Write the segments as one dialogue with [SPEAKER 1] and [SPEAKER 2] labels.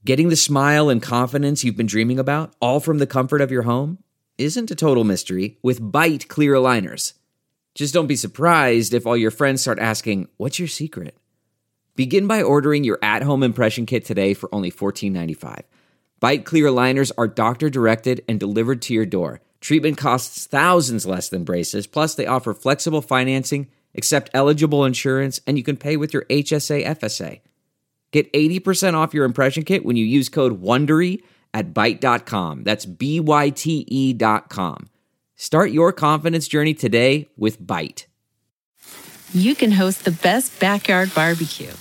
[SPEAKER 1] Getting the smile and confidence you've been dreaming about, all from the comfort of your home, isn't a total mystery with Byte clear aligners. Just don't be surprised if all your friends start asking, "What's your secret?" Begin by ordering your at-home impression kit today for only $14.95. Byte clear aligners are doctor-directed and delivered to your door. Treatment costs thousands less than braces, plus they offer flexible financing, accept eligible insurance, and you can pay with your HSA FSA. Get 80% off your impression kit when you use code WONDERY at Byte.com. That's BYTE.com. Start your confidence journey today with Byte.
[SPEAKER 2] You can host the best backyard barbecue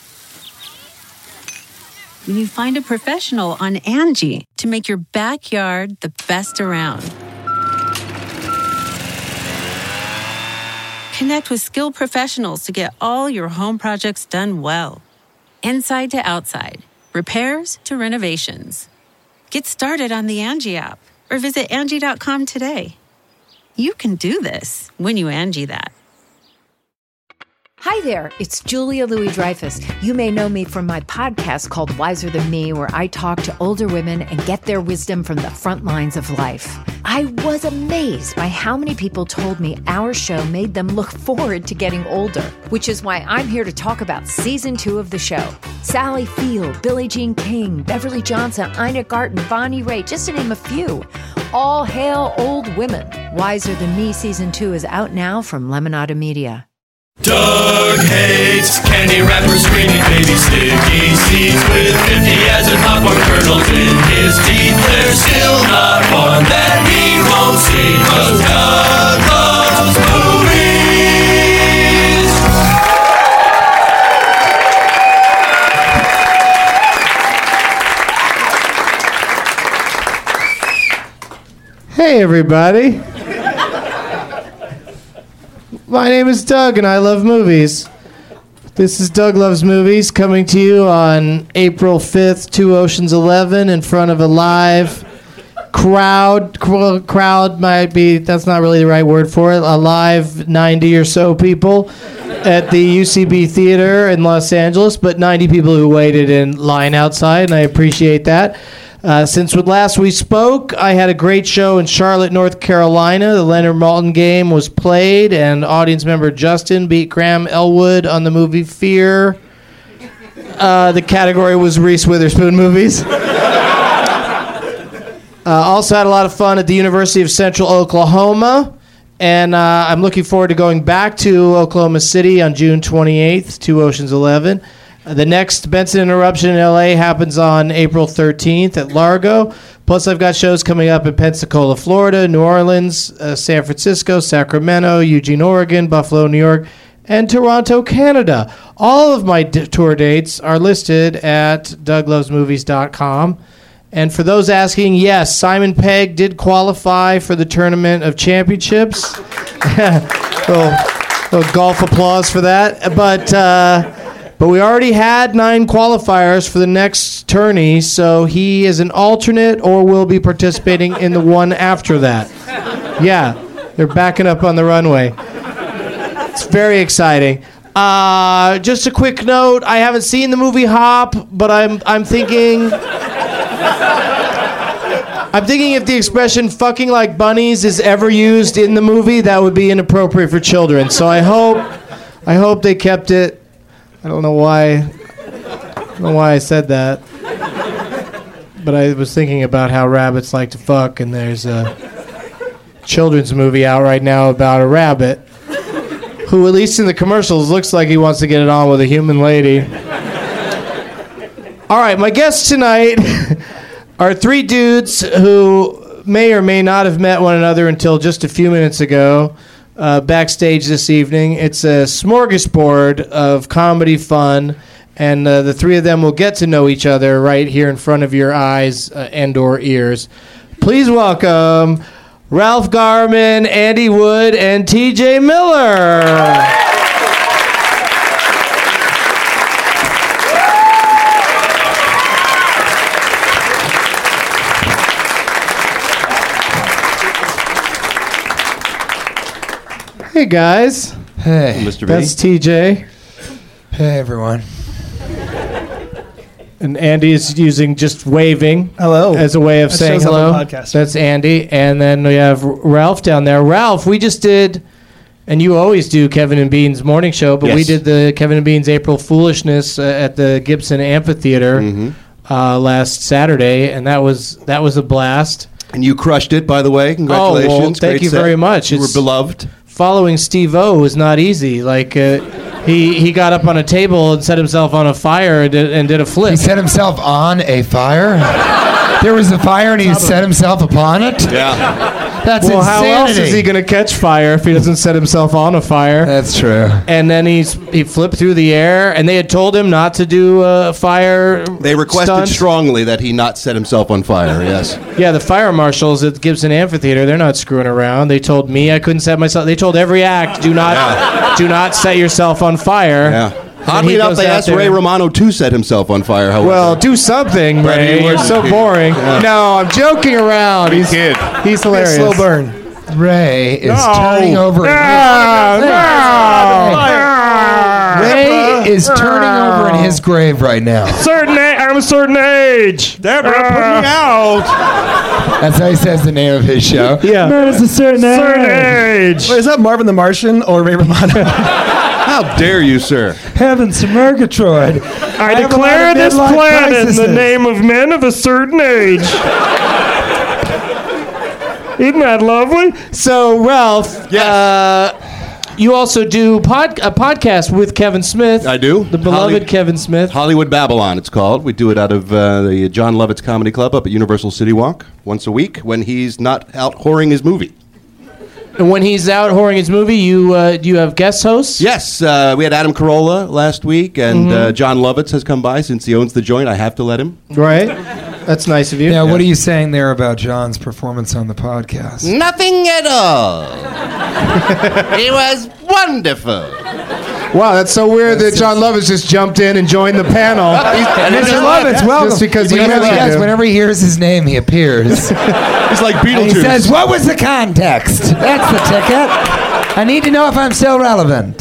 [SPEAKER 2] when you find a professional on Angie to make your backyard the best around. Connect with skilled professionals to get all your home projects done well. Inside to outside, repairs to renovations. Get started on the Angie app or visit Angie.com today. You can do this when you Angie that.
[SPEAKER 3] Hi there, it's Julia Louis-Dreyfus. You may know me from my podcast called Wiser Than Me, where I talk to older women and get their wisdom from the front lines of life. I was amazed by how many people told me our show made them look forward to getting older, which is why I'm here to talk about season 2 of the show. Sally Field, Billie Jean King, Beverly Johnson, Ina Garten, Bonnie Raitt, just to name a few. All hail old women. Wiser Than Me season 2 is out now from Lemonada Media.
[SPEAKER 4] Doug hates candy wrappers, screaming baby sticky seeds with 50 as in popcorn kernels in his teeth. There's still not one that he won't see, 'cause Doug loves
[SPEAKER 5] movies. Hey everybody. My name is Doug, and I love movies. This is Doug Loves Movies, coming to you on April 5th, 2 Oceans 11, in front of a live crowd. Crowd might be, that's not really the right word for it, a live 90 or so people at the UCB Theater in Los Angeles, but 90 people who waited in line outside, and I appreciate that. Since last we spoke, I had a great show in Charlotte, North Carolina. The Leonard Maltin game was played, and audience member Justin beat Graham Elwood on the movie Fear. The category was Reese Witherspoon movies. Also had a lot of fun at the University of Central Oklahoma, and I'm looking forward to going back to Oklahoma City on June 28th, 2 Oceans 11. The next Benson Interruption in LA happens on April 13th at Largo. Plus, I've got shows coming up in Pensacola, Florida, New Orleans, San Francisco, Sacramento, Eugene, Oregon, Buffalo, New York, and Toronto, Canada. All of my tour dates are listed at DougLovesMovies.com. And for those asking, yes, Simon Pegg did qualify for the Tournament of Championships. little golf applause for that. But we already had 9 qualifiers for the next tourney, so he is an alternate or will be participating in the one after that. Yeah, they're backing up on the runway. It's very exciting. Just a quick note, I haven't seen the movie Hop, but I'm thinking if the expression "fucking like bunnies" is ever used in the movie, that would be inappropriate for children. So I hope they kept it. I don't know why I said that, but I was thinking about how rabbits like to fuck, and there's a children's movie out right now about a rabbit who, at least in the commercials, looks like he wants to get it on with a human lady. All right, my guests tonight are 3 dudes who may or may not have met one another until just a few minutes ago. Backstage this evening. It's a smorgasbord of comedy fun, and the 3 of them will get to know each other right here in front of your eyes and or ears. Please welcome Ralph Garman, Andy Wood, and TJ Miller. Hey guys.
[SPEAKER 6] Hey, Mr. B.
[SPEAKER 5] That's TJ.
[SPEAKER 6] Hey everyone.
[SPEAKER 5] And Andy is using just waving
[SPEAKER 6] Hello.
[SPEAKER 5] as a way of
[SPEAKER 6] That
[SPEAKER 5] saying
[SPEAKER 6] shows I'm a
[SPEAKER 5] hello.
[SPEAKER 6] podcaster.
[SPEAKER 5] That's Andy. And then we have Ralph down there. Ralph, we just did, and you always do Kevin and Bean's morning show, but we
[SPEAKER 7] Yes.
[SPEAKER 5] did the Kevin and Bean's April Foolishness at the Gibson Amphitheater last Saturday, and that was a blast.
[SPEAKER 7] And you crushed it, by the way. Congratulations.
[SPEAKER 5] Oh, well, thank
[SPEAKER 7] Great
[SPEAKER 5] you
[SPEAKER 7] set.
[SPEAKER 5] very much.
[SPEAKER 7] You were
[SPEAKER 5] It's-
[SPEAKER 7] beloved.
[SPEAKER 5] Following Steve-O was not easy. Like, he got up on a table and set himself on a fire and did a flip.
[SPEAKER 8] He set himself on a fire? There was a fire and he set himself upon it?
[SPEAKER 7] Yeah.
[SPEAKER 8] That's
[SPEAKER 5] Well, how
[SPEAKER 8] insanity.
[SPEAKER 5] else is he going to catch fire if he doesn't set himself on a fire?
[SPEAKER 8] That's true.
[SPEAKER 5] And then he flipped through the air, and they had told him not to do a fire.
[SPEAKER 7] They requested
[SPEAKER 5] stunt.
[SPEAKER 7] strongly that he not set himself on fire, yes.
[SPEAKER 5] Yeah, the fire marshals at Gibson Amphitheater, they're not screwing around. They told me I couldn't set myself. They told every act, do not set yourself on fire.
[SPEAKER 7] Yeah.
[SPEAKER 5] And
[SPEAKER 7] Oddly
[SPEAKER 5] he
[SPEAKER 7] enough,
[SPEAKER 5] goes
[SPEAKER 7] they
[SPEAKER 5] out
[SPEAKER 7] asked
[SPEAKER 5] there-
[SPEAKER 7] Ray Romano to set himself on fire, however.
[SPEAKER 5] Well, do something,
[SPEAKER 7] But he
[SPEAKER 5] Ray. You're
[SPEAKER 7] wouldn't.
[SPEAKER 5] so boring. No, I'm joking around. He's hilarious.
[SPEAKER 6] Slow burn.
[SPEAKER 8] Ray is turning over. Ray is turning over in his grave right now.
[SPEAKER 5] I'm a certain age.
[SPEAKER 7] Deborah, put me out.
[SPEAKER 8] That's how he says the name of his show.
[SPEAKER 5] Yeah.
[SPEAKER 6] Man, it's a certain
[SPEAKER 5] age.
[SPEAKER 6] Wait, is that Marvin the Martian or Ray Romano?
[SPEAKER 7] How dare you, sir?
[SPEAKER 8] Heavens to Murgatroyd.
[SPEAKER 5] I declare this planet in the name of men of a certain age. Isn't that lovely? So, Ralph, you also do a podcast with Kevin Smith.
[SPEAKER 7] I do.
[SPEAKER 5] The beloved Kevin Smith.
[SPEAKER 7] Hollywood Babylon, it's called. We do it out of the John Lovitz Comedy Club up at Universal City Walk once a week when he's not out whoring his movie.
[SPEAKER 5] And when he's out whoring his movie, you have guest hosts?
[SPEAKER 7] Yes, we had Adam Carolla last week, and John Lovitz has come by. Since he owns the joint, I have to let him.
[SPEAKER 5] Right. That's nice of you.
[SPEAKER 8] Now, what are you saying there about John's performance on the podcast?
[SPEAKER 7] Nothing at all. He was wonderful.
[SPEAKER 5] Wow, that's so weird that John Lovitz just jumped in and joined the panel.
[SPEAKER 8] Mr. Lovitz, welcome.
[SPEAKER 5] Just because he
[SPEAKER 8] whenever,
[SPEAKER 5] mentioned him.
[SPEAKER 8] whenever he hears his name, he appears.
[SPEAKER 7] He's like
[SPEAKER 8] And he
[SPEAKER 7] Beetlejuice.
[SPEAKER 8] says, "What was the context? That's the ticket. I need to know if I'm still relevant."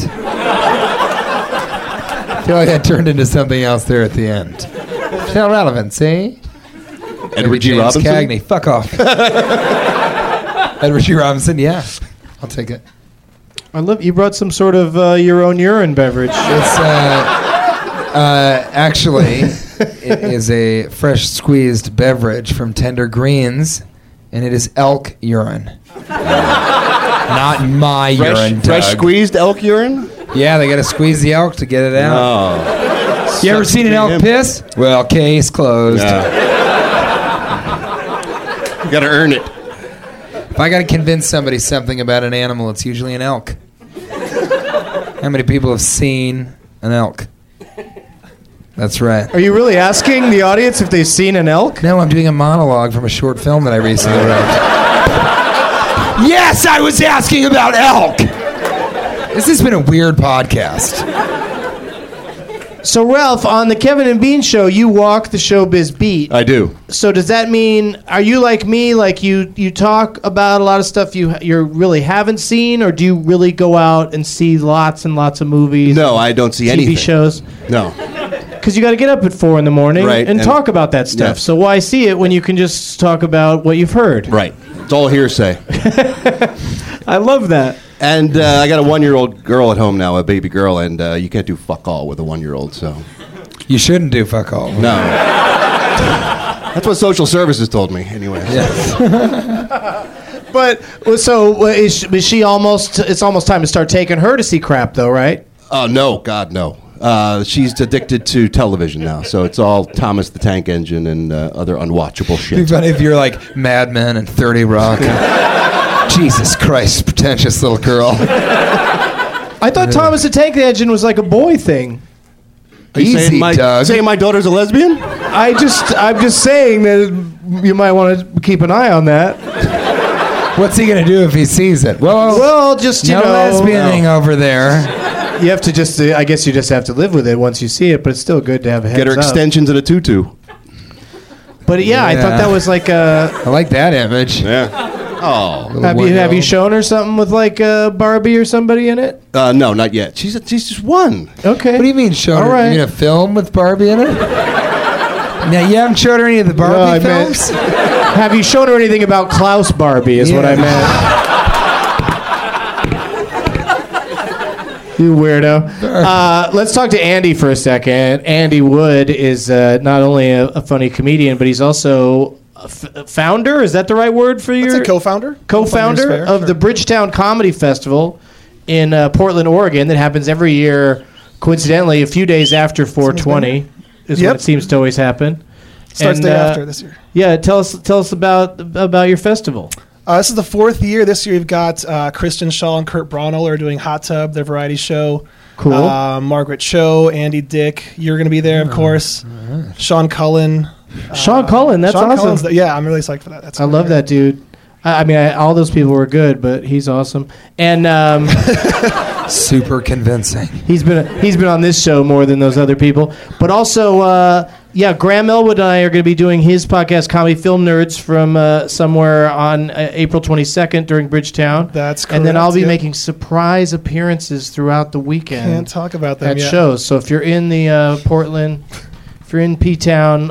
[SPEAKER 8] I feel like that turned into something else there at the end. Still relevant, see?
[SPEAKER 7] Edward G.
[SPEAKER 8] James
[SPEAKER 7] Robinson?
[SPEAKER 8] Cagney, fuck off. Edward G. Robinson, yeah. I'll take it.
[SPEAKER 5] I love you brought some sort of your own urine beverage.
[SPEAKER 8] It's actually it is a fresh squeezed beverage from Tender Greens, and it is elk urine. Not my urine,
[SPEAKER 7] Fresh
[SPEAKER 8] Doug.
[SPEAKER 7] squeezed elk urine?
[SPEAKER 8] Yeah, they got to squeeze the elk to get it out.
[SPEAKER 7] Oh.
[SPEAKER 8] You ever seen an elk piss? Well, case closed.
[SPEAKER 7] You gotta earn it.
[SPEAKER 8] If I got to convince somebody something about an animal, it's usually an elk. How many people have seen an elk? That's right.
[SPEAKER 5] Are you really asking the audience if they've seen an elk?
[SPEAKER 8] No, I'm doing a monologue from a short film that I recently wrote. Yes, I was asking about elk! This has been a weird podcast.
[SPEAKER 5] So, Ralph, on the Kevin and Bean show, you walk the showbiz beat.
[SPEAKER 7] I do.
[SPEAKER 5] So does that mean, are you like me, like you talk about a lot of stuff you really haven't seen, or do you really go out and see lots and lots of movies?
[SPEAKER 7] No, I don't see
[SPEAKER 5] TV
[SPEAKER 7] anything.
[SPEAKER 5] shows?
[SPEAKER 7] No.
[SPEAKER 5] Because you got to get up at 4 a.m.
[SPEAKER 7] Right,
[SPEAKER 5] and
[SPEAKER 7] and-
[SPEAKER 5] talk about that stuff.
[SPEAKER 7] Yes.
[SPEAKER 5] So why see it when you can just talk about what you've heard?
[SPEAKER 7] Right. It's all hearsay.
[SPEAKER 5] I love that.
[SPEAKER 7] And I got a 1-year-old girl at home now, a baby girl, and you can't do fuck all with a 1-year-old, so.
[SPEAKER 8] You shouldn't do fuck all.
[SPEAKER 7] No. That's what social services told me, anyway.
[SPEAKER 5] But so is she almost? It's almost time to start taking her to see crap, though, right?
[SPEAKER 7] Oh, no, God, no. She's addicted to television now, so it's all Thomas the Tank Engine and other unwatchable
[SPEAKER 8] It'd be
[SPEAKER 7] shit.
[SPEAKER 8] funny if you're like Mad Men and 30 Rock. Jesus Christ, pretentious little girl.
[SPEAKER 5] I thought Thomas the Tank Engine was like a boy thing.
[SPEAKER 7] Are you
[SPEAKER 8] Easy, Doug.
[SPEAKER 7] saying my daughter's a lesbian?
[SPEAKER 5] I'm just saying that you might want to keep an eye on that.
[SPEAKER 8] What's he gonna do if he sees it? Whoa,
[SPEAKER 5] Well, just you
[SPEAKER 8] no
[SPEAKER 5] know,
[SPEAKER 8] lesbianing over there.
[SPEAKER 5] you have to just. I guess you just have to live with it once you see it. But it's still good to have a heads
[SPEAKER 7] Get her
[SPEAKER 5] up.
[SPEAKER 7] extensions and a tutu.
[SPEAKER 5] But yeah, I thought that was like a.
[SPEAKER 8] I like that image.
[SPEAKER 7] Yeah. Oh.
[SPEAKER 8] Little
[SPEAKER 5] Have you
[SPEAKER 8] one-year-old.
[SPEAKER 5] shown her something with like Barbie or somebody in it?
[SPEAKER 7] No, not yet. She's just one.
[SPEAKER 5] Okay.
[SPEAKER 8] What do you mean, show
[SPEAKER 5] All
[SPEAKER 8] her?
[SPEAKER 5] right.
[SPEAKER 8] You mean a film with Barbie in it? Now, you haven't showed her any of the Barbie
[SPEAKER 5] I meant-
[SPEAKER 8] films?
[SPEAKER 5] Have you shown her anything about Klaus Barbie? Is what I meant. You weirdo. Let's talk to Andy for a second. Andy Wood is not only a funny comedian, but he's also a founder. Is that the right word for your?
[SPEAKER 6] That's a co-founder.
[SPEAKER 5] Co-founder of the Bridgetown Comedy Festival in Portland, Oregon, that happens every year, coincidentally, a few days after 420 is when it seems to always happen.
[SPEAKER 6] Starts day after this year.
[SPEAKER 5] Yeah, tell us about your festival.
[SPEAKER 6] This is the 4th year. This year we've got Kristen Shaw and Kurt Braunel are doing Hot Tub, their variety show.
[SPEAKER 5] Cool.
[SPEAKER 6] Margaret Cho, Andy Dick. You're going to be there, of course. Sean Cullen.
[SPEAKER 5] Sean Cullen, that's
[SPEAKER 6] Sean
[SPEAKER 5] awesome.
[SPEAKER 6] Cullen's I'm really psyched for that.
[SPEAKER 5] I love that dude. I mean, all those people were good, but he's awesome. And
[SPEAKER 8] super convincing.
[SPEAKER 5] He's been on this show more than those other people. But also, Graham Elwood and I are going to be doing his podcast, Comedy Film Nerds, from somewhere on April 22nd during Bridgetown.
[SPEAKER 6] That's correct.
[SPEAKER 5] And then I'll be making surprise appearances throughout the weekend.
[SPEAKER 6] Can't talk about them
[SPEAKER 5] at
[SPEAKER 6] yet.
[SPEAKER 5] shows. So if you're in the Portland, if you're in P-Town,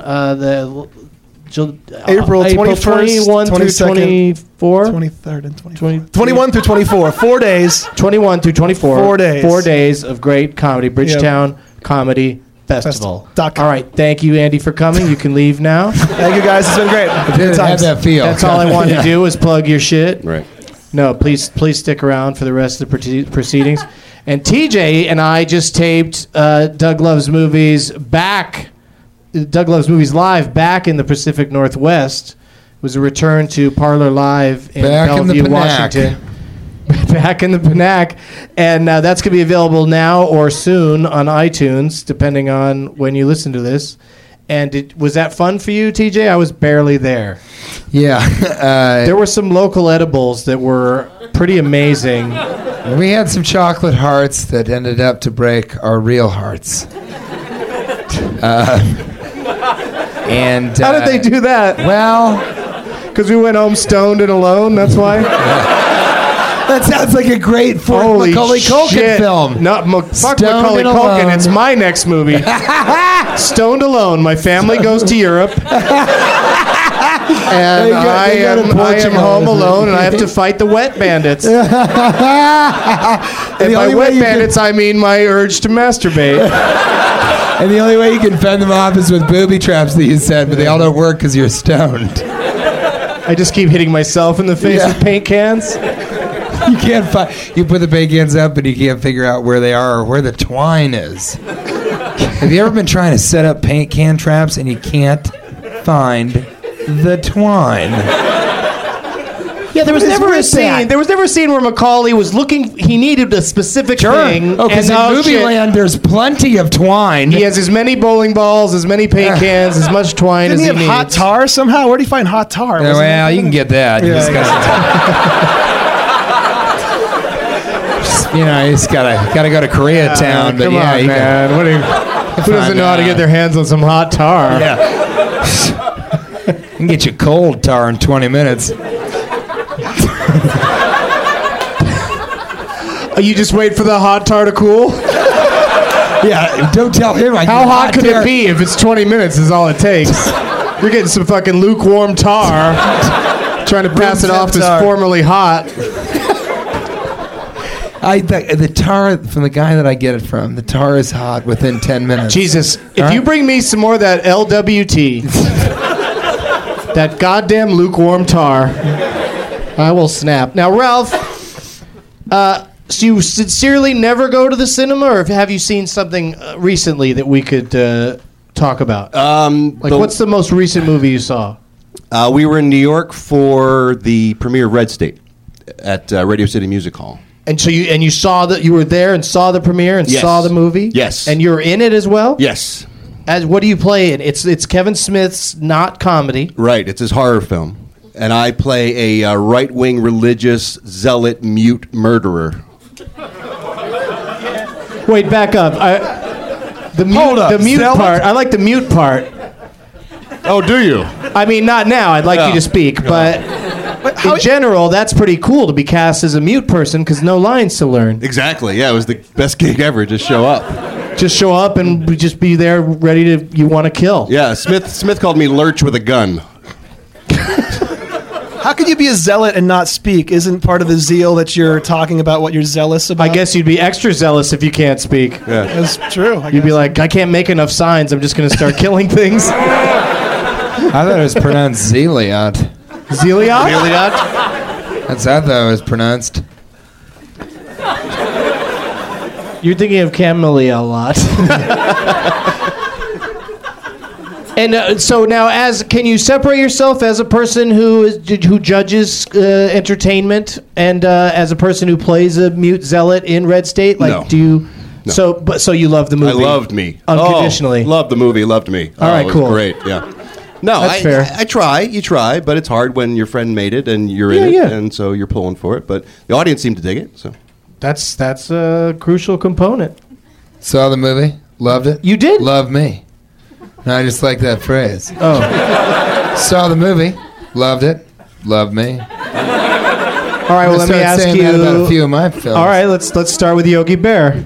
[SPEAKER 6] April 21st,
[SPEAKER 5] 21 through 24?
[SPEAKER 6] 23rd and 24th. 21 through 24, 4 days.
[SPEAKER 5] 21 through 24.
[SPEAKER 6] 4 days.
[SPEAKER 5] 4 days of great comedy. Bridgetown Comedy Festival.
[SPEAKER 6] Festival.com.
[SPEAKER 5] All right. Thank you, Andy, for coming. You can leave now.
[SPEAKER 6] Thank you, guys. It's been great.
[SPEAKER 8] Didn't have that feel.
[SPEAKER 5] That's all I wanted to do was plug your shit.
[SPEAKER 7] Right.
[SPEAKER 5] No, please stick around for the rest of the proceedings. And TJ and I just taped Doug Loves Movies Live back in the Pacific Northwest. It was a return to Parlor Live in Bellevue, Washington. Back in the Panac. And that's going to be available now or soon on iTunes, depending on when you listen to this. And was that fun for you, TJ? I was barely there.
[SPEAKER 8] Yeah.
[SPEAKER 5] There were some local edibles that were pretty amazing.
[SPEAKER 8] We had some chocolate hearts that ended up to break our real hearts. And
[SPEAKER 5] how did they do that?
[SPEAKER 8] Well,
[SPEAKER 5] because we went home stoned and alone. That's why.
[SPEAKER 8] That sounds like a great Macaulay Culkin film.
[SPEAKER 5] No, fuck Macaulay Culkin. It's my next movie. Stoned Alone. My family goes to Europe. And I am home alone, and I have to fight the wet bandits. And by wet bandits, I mean my urge to masturbate.
[SPEAKER 8] And the only way you can fend them off is with booby traps that you said, but they all don't work because you're stoned.
[SPEAKER 5] I just keep hitting myself in the face with paint cans.
[SPEAKER 8] You can't find. You put the paint cans up, and you can't figure out where they are or where the twine is. Have you ever been trying to set up paint can traps and you can't find the twine?
[SPEAKER 5] Yeah, there was never a scene. There was never a scene where Macaulay was looking. He needed a specific thing.
[SPEAKER 8] Oh, because in Movieland, there's plenty of twine.
[SPEAKER 5] He has as many bowling balls, as many paint cans, as much twine as he
[SPEAKER 6] Didn't he have
[SPEAKER 5] needs.
[SPEAKER 6] hot tar somehow? Where do you find hot tar?
[SPEAKER 8] Well, you can get that. You just gotta go to Koreatown. But
[SPEAKER 5] Come
[SPEAKER 8] yeah,
[SPEAKER 5] on,
[SPEAKER 8] you
[SPEAKER 5] man. Who doesn't know how to get their hands on some hot tar?
[SPEAKER 8] Yeah. You can get you cold tar in 20 minutes.
[SPEAKER 5] You just wait for the hot tar to cool?
[SPEAKER 8] Yeah, don't tell him.
[SPEAKER 5] How hot could it be if it's 20 minutes is all it takes? You're getting some fucking lukewarm tar, trying to pass it off as formerly hot.
[SPEAKER 8] The tar from the guy that I get it from, the tar is hot within 10 minutes.
[SPEAKER 5] Jesus, if you bring me some more of that LWT, that goddamn lukewarm tar, I will snap. Now, Ralph, so you sincerely never go to the cinema, or have you seen something recently that we could talk about? What's the most recent movie you saw?
[SPEAKER 7] We were in New York for the premiere of Red State at Radio City Music Hall.
[SPEAKER 5] And so you saw that, you were there and saw the premiere and saw the movie?
[SPEAKER 7] Yes.
[SPEAKER 5] And you're in it as well?
[SPEAKER 7] Yes.
[SPEAKER 5] What do you play in? It's Kevin Smith's not comedy.
[SPEAKER 7] Right. It's his horror film. And I play a right-wing religious zealot mute murderer.
[SPEAKER 5] Wait, back up. The mute part. I like the mute part.
[SPEAKER 7] Oh, do you?
[SPEAKER 5] I mean, not now. I'd like you to speak, but in general, that's pretty cool to be cast as a mute person because no lines to learn.
[SPEAKER 7] Exactly. Yeah, it was the best gig ever. Just show up.
[SPEAKER 5] Just show up and just be there, ready to. You want to kill?
[SPEAKER 7] Yeah, Smith called me Lurch with a gun.
[SPEAKER 6] How could you be a zealot and not speak? Isn't part of the zeal that you're talking about what you're zealous about?
[SPEAKER 5] I guess you'd be extra zealous if you can't speak.
[SPEAKER 7] Yeah,
[SPEAKER 6] That's true.
[SPEAKER 5] You'd be like, I can't make enough signs. I'm just going to start killing things.
[SPEAKER 8] I thought it was pronounced Zeliot.
[SPEAKER 5] Zeliot?
[SPEAKER 8] That's how I thought it was pronounced.
[SPEAKER 5] You're thinking of Camellia a lot. And so now, can you separate yourself as a person who judges entertainment and as a person who plays a mute zealot in Red State? Like,
[SPEAKER 7] No.
[SPEAKER 5] do you?
[SPEAKER 7] No.
[SPEAKER 5] So you love the movie?
[SPEAKER 7] I loved me
[SPEAKER 5] Unconditionally.
[SPEAKER 7] loved the movie. Loved me.
[SPEAKER 5] All right,
[SPEAKER 7] it was
[SPEAKER 5] cool.
[SPEAKER 7] Great. Yeah. No,
[SPEAKER 5] That's fair.
[SPEAKER 7] I try. You try, but it's hard when your friend made it and you're in it,
[SPEAKER 5] Yeah.
[SPEAKER 7] and so you're pulling for it. But the audience seemed to dig it. So
[SPEAKER 5] That's a crucial component.
[SPEAKER 8] Saw the movie, loved it.
[SPEAKER 5] You did?
[SPEAKER 8] Love me. And I just like that phrase.
[SPEAKER 5] Oh,
[SPEAKER 8] Saw the movie, loved it, loved me.
[SPEAKER 5] all right. Well, let me
[SPEAKER 8] Start
[SPEAKER 5] ask
[SPEAKER 8] saying
[SPEAKER 5] you.
[SPEAKER 8] that about a few of my films.
[SPEAKER 5] All right, let's start with Yogi Bear.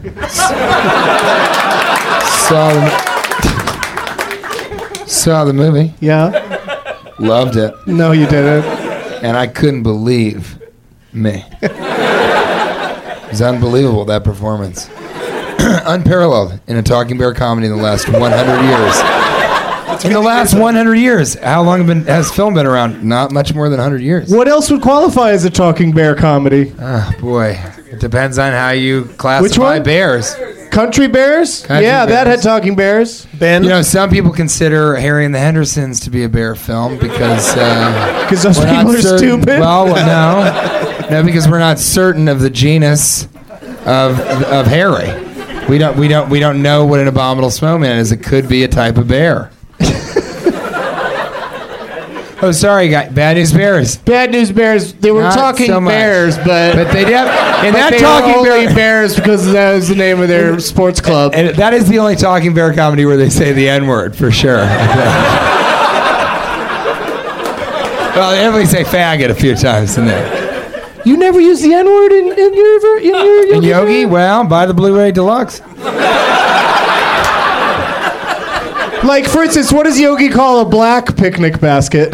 [SPEAKER 8] Saw the movie,
[SPEAKER 5] Yeah.
[SPEAKER 8] loved it,
[SPEAKER 5] No, you didn't.
[SPEAKER 8] and I couldn't believe me. It was unbelievable, that performance. Unparalleled in a Talking Bear comedy in the last 100 years. In the last 100 years. How long has film been around? Not much more than 100 years.
[SPEAKER 5] What else would qualify as a Talking Bear comedy?
[SPEAKER 8] Oh, boy. It depends on how you classify
[SPEAKER 5] Which one?
[SPEAKER 8] bears.
[SPEAKER 5] Country Bears?
[SPEAKER 8] Country
[SPEAKER 5] Yeah, that
[SPEAKER 8] Bears.
[SPEAKER 5] had Talking Bears.
[SPEAKER 6] Ben,
[SPEAKER 8] You know, some people consider Harry and the Hendersons to be a bear film because
[SPEAKER 5] Because those
[SPEAKER 8] we're not
[SPEAKER 5] people are
[SPEAKER 8] certain-
[SPEAKER 5] stupid.
[SPEAKER 8] Well, no, because we're not certain of the genus of Harry. We don't know what an abominable snowman is. It could be a type of bear. Oh, sorry, guy. Bad News Bears.
[SPEAKER 5] Bad News Bears. They were
[SPEAKER 8] Not
[SPEAKER 5] talking
[SPEAKER 8] so much.
[SPEAKER 5] bears, but
[SPEAKER 8] But they have in that
[SPEAKER 5] they
[SPEAKER 8] Talking
[SPEAKER 5] were only
[SPEAKER 8] Bear.
[SPEAKER 5] Bears because that was the name of their sports club.
[SPEAKER 8] And that is the only Talking Bear comedy where they say the N-word, for sure. Well, they definitely say faggot a few times in there.
[SPEAKER 5] You never used the N-word in your
[SPEAKER 8] And Yogi,
[SPEAKER 5] Bear?
[SPEAKER 8] well, buy the Blu-ray Deluxe.
[SPEAKER 5] Like, for instance, what does Yogi call a black picnic basket?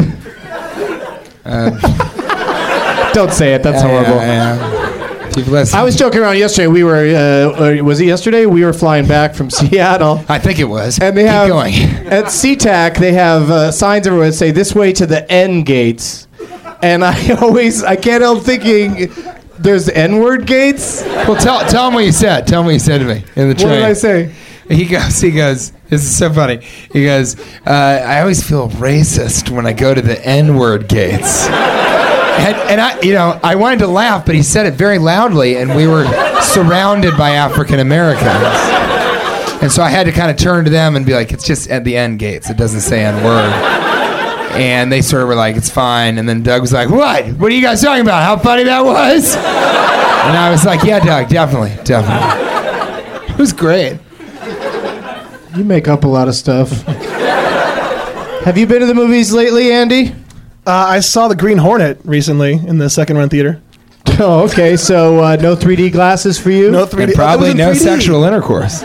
[SPEAKER 5] Don't say it. That's horrible.
[SPEAKER 8] Yeah. Keep listening.
[SPEAKER 5] I was joking around yesterday. We were, was it yesterday? We were flying back from Seattle.
[SPEAKER 8] I think it was.
[SPEAKER 5] And they
[SPEAKER 8] Keep
[SPEAKER 5] have,
[SPEAKER 8] going.
[SPEAKER 5] at SeaTac, they have signs everywhere that say, this way to the N gates. And I can't help thinking, there's N-word gates?
[SPEAKER 8] Well, tell him what you said. Tell him what you said to me in the train.
[SPEAKER 5] What did I say?
[SPEAKER 8] He goes, this is so funny. He goes, I always feel racist when I go to the N-word gates. And I wanted to laugh, but he said it very loudly, and we were surrounded by African Americans. And so I had to kind of turn to them and be like, it's just at the N gates. It doesn't say N-word. And they sort of were like, it's fine. And then Doug was like, what? What are you guys talking about? How funny that was? And I was like, yeah, Doug, definitely. It was great.
[SPEAKER 5] You make up a lot of stuff. Have you been to the movies lately, Andy?
[SPEAKER 6] I saw The Green Hornet recently in the second run theater.
[SPEAKER 5] Oh, okay. So no 3D glasses for you?
[SPEAKER 6] No 3D.
[SPEAKER 8] And probably
[SPEAKER 6] it was in
[SPEAKER 8] no
[SPEAKER 6] 3D.
[SPEAKER 8] sexual intercourse.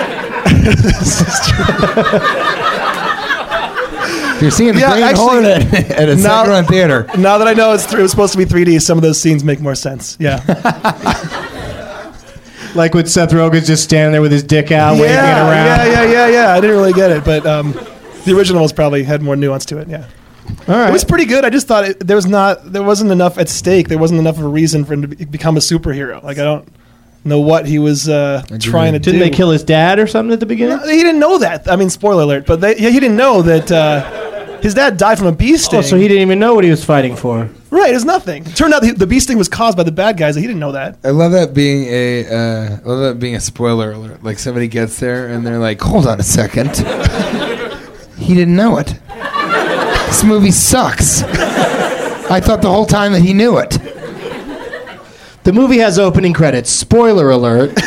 [SPEAKER 8] If you're seeing the
[SPEAKER 6] Yeah,
[SPEAKER 8] Green
[SPEAKER 6] actually,
[SPEAKER 8] Hornet at a
[SPEAKER 6] now-
[SPEAKER 8] second run theater.
[SPEAKER 6] Now that I know it was supposed to be 3D, some of those scenes make more sense. Yeah.
[SPEAKER 5] Like when Seth Rogen's just standing there with his dick out, waving it around.
[SPEAKER 6] Yeah. I didn't really get it, but the original was probably had more nuance to it. Yeah.
[SPEAKER 5] All right.
[SPEAKER 6] It was pretty good. I just thought there wasn't enough at stake. There wasn't enough of a reason for him to become a superhero. Like I don't know what he was trying to do.
[SPEAKER 5] Didn't they kill his dad or something at the beginning?
[SPEAKER 6] No, he didn't know that. I mean, spoiler alert. But he didn't know that his dad died from a bee sting.
[SPEAKER 5] Oh, so he didn't even know what he was fighting for.
[SPEAKER 6] Right, it's nothing. It turned out the bee sting was caused by the bad guys. He didn't know that.
[SPEAKER 8] I love that being a spoiler alert. Like somebody gets there and they're like, "Hold on a second, he didn't know it. This movie sucks. I thought the whole time that he knew it."
[SPEAKER 5] The movie has opening credits. Spoiler alert.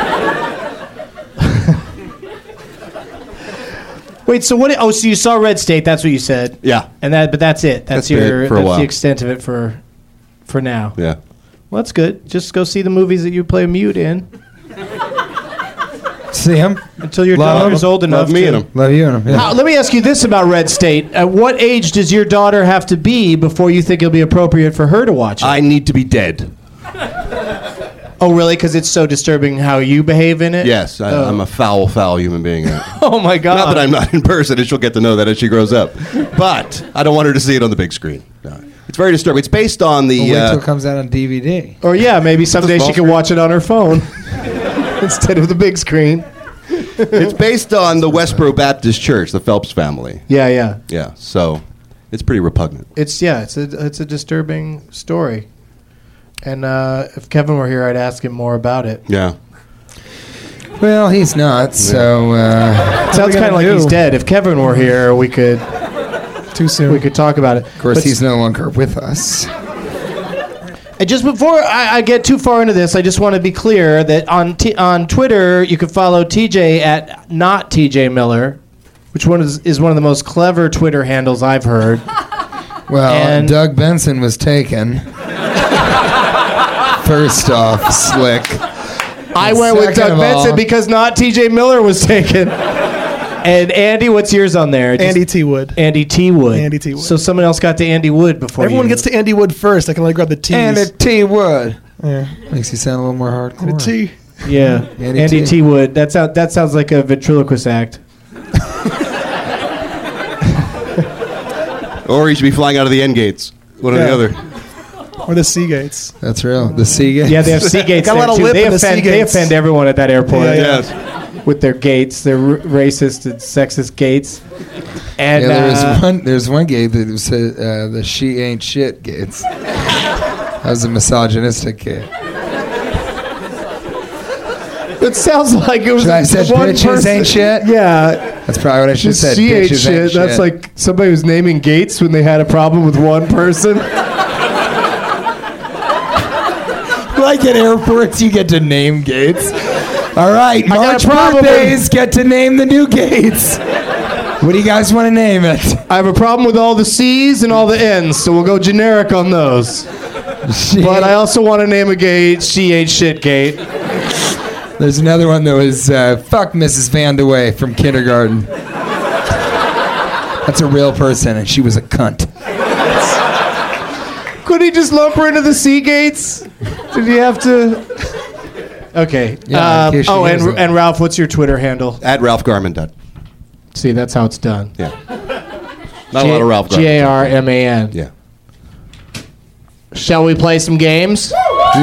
[SPEAKER 5] Wait, so what? Oh, so you saw Red State? That's what you said.
[SPEAKER 7] Yeah.
[SPEAKER 5] But that's it. That's
[SPEAKER 7] been it for a while.
[SPEAKER 5] the extent of it for now.
[SPEAKER 7] Yeah.
[SPEAKER 5] Well, that's good. Just go see the movies that you play mute in.
[SPEAKER 8] See him?
[SPEAKER 5] Until your
[SPEAKER 8] Love
[SPEAKER 5] daughter's
[SPEAKER 8] him.
[SPEAKER 5] old enough
[SPEAKER 7] Love me
[SPEAKER 5] to.
[SPEAKER 7] and him.
[SPEAKER 8] Love you and him. Yeah.
[SPEAKER 5] Let me ask you this about Red State. At what age does your daughter have to be before you think it'll be appropriate for her to watch it?
[SPEAKER 7] I need to be dead.
[SPEAKER 5] Oh, really? Because it's so disturbing how you behave in it?
[SPEAKER 7] Yes, I'm a foul, foul human being.
[SPEAKER 5] Oh, my God.
[SPEAKER 7] Not that I'm not in person, and she'll get to know that as she grows up. But I don't want her to see it on the big screen. No. It's very disturbing. It's based on the...
[SPEAKER 8] Wait till it comes out on DVD.
[SPEAKER 5] Or, yeah, maybe someday
[SPEAKER 7] small
[SPEAKER 5] she can
[SPEAKER 7] screen.
[SPEAKER 5] watch it on her phone instead of the big screen.
[SPEAKER 7] It's based on the Westboro Baptist Church, the Phelps family.
[SPEAKER 5] Yeah, yeah.
[SPEAKER 7] Yeah, so it's pretty repugnant.
[SPEAKER 5] It's a disturbing story. And if Kevin were here, I'd ask him more about it.
[SPEAKER 7] Yeah.
[SPEAKER 8] Well, he's not, so...
[SPEAKER 5] Sounds kind of like he's dead. If Kevin were here, we could
[SPEAKER 6] Too soon.
[SPEAKER 5] we could talk about it.
[SPEAKER 8] Of course, he's no longer with us.
[SPEAKER 5] And just before I get too far into this, I just want to be clear that on Twitter you can follow TJ at not TJ Miller, which is one of the most clever Twitter handles I've heard.
[SPEAKER 8] Well,
[SPEAKER 5] And-
[SPEAKER 8] Doug Benson was taken. First off, slick.
[SPEAKER 5] I went with
[SPEAKER 8] Second
[SPEAKER 5] Doug
[SPEAKER 8] of
[SPEAKER 5] Benson
[SPEAKER 8] all-
[SPEAKER 5] because not TJ Miller was taken. And Andy, what's yours on there? Just
[SPEAKER 6] Andy T. Wood.
[SPEAKER 5] Andy T. Wood.
[SPEAKER 6] Andy T. Wood.
[SPEAKER 5] So someone else got to Andy Wood before
[SPEAKER 6] Everyone
[SPEAKER 5] you.
[SPEAKER 6] gets to Andy Wood first. I can only grab the T's.
[SPEAKER 8] And a T Wood.
[SPEAKER 6] Yeah.
[SPEAKER 8] Makes you sound a little more hardcore.
[SPEAKER 6] And a T.
[SPEAKER 5] Yeah,
[SPEAKER 8] Andy
[SPEAKER 5] Andy
[SPEAKER 8] T.
[SPEAKER 5] T. Wood. That sounds like a ventriloquist act.
[SPEAKER 7] Or he should be flying out of the end gates. One or the
[SPEAKER 6] Yeah.
[SPEAKER 7] other.
[SPEAKER 6] Or the Seagates.
[SPEAKER 8] That's real. The Seagate.
[SPEAKER 5] Yeah, they have Seagates
[SPEAKER 6] Got a
[SPEAKER 5] there
[SPEAKER 6] lot of
[SPEAKER 5] too.
[SPEAKER 6] lip
[SPEAKER 5] They
[SPEAKER 6] in the
[SPEAKER 5] offend
[SPEAKER 6] Seagates.
[SPEAKER 5] everyone at that airport.
[SPEAKER 6] Yeah,
[SPEAKER 7] Yes.
[SPEAKER 5] With their gates, their racist and sexist gates. And
[SPEAKER 8] There's one gate that said the she ain't shit gates. That was a misogynistic gate.
[SPEAKER 5] it sounds like it was
[SPEAKER 8] Should I have said
[SPEAKER 5] one
[SPEAKER 8] bitches
[SPEAKER 5] person.
[SPEAKER 8] ain't shit?
[SPEAKER 5] Yeah,
[SPEAKER 8] That's probably what I should have said.
[SPEAKER 5] she ain't
[SPEAKER 8] Bitches
[SPEAKER 5] shit. That's like somebody was naming gates when they had a problem with one person.
[SPEAKER 8] Like at airports, you get to name gates. All right,
[SPEAKER 5] got a
[SPEAKER 8] March
[SPEAKER 5] problem
[SPEAKER 8] birthdays get to name the new gates. What do you guys want to name it?
[SPEAKER 5] I have a problem with all the C's and all the N's, so we'll go generic on those. But I also want to name a gate, she ain't shit gate.
[SPEAKER 8] There's another one that was fuck Mrs. Van de Wey from kindergarten. That's a real person, and she was a cunt.
[SPEAKER 5] Could he just lump her into the C gates? Did he have to? Okay.
[SPEAKER 8] Yeah, in case she hears it.
[SPEAKER 5] And Ralph, what's your Twitter handle?
[SPEAKER 7] At Ralph Garman. Dot.
[SPEAKER 5] See, that's how it's done.
[SPEAKER 7] Yeah. Not a lot of Ralph Garman.
[SPEAKER 5] Garman.
[SPEAKER 7] Yeah.
[SPEAKER 5] Shall we play some games?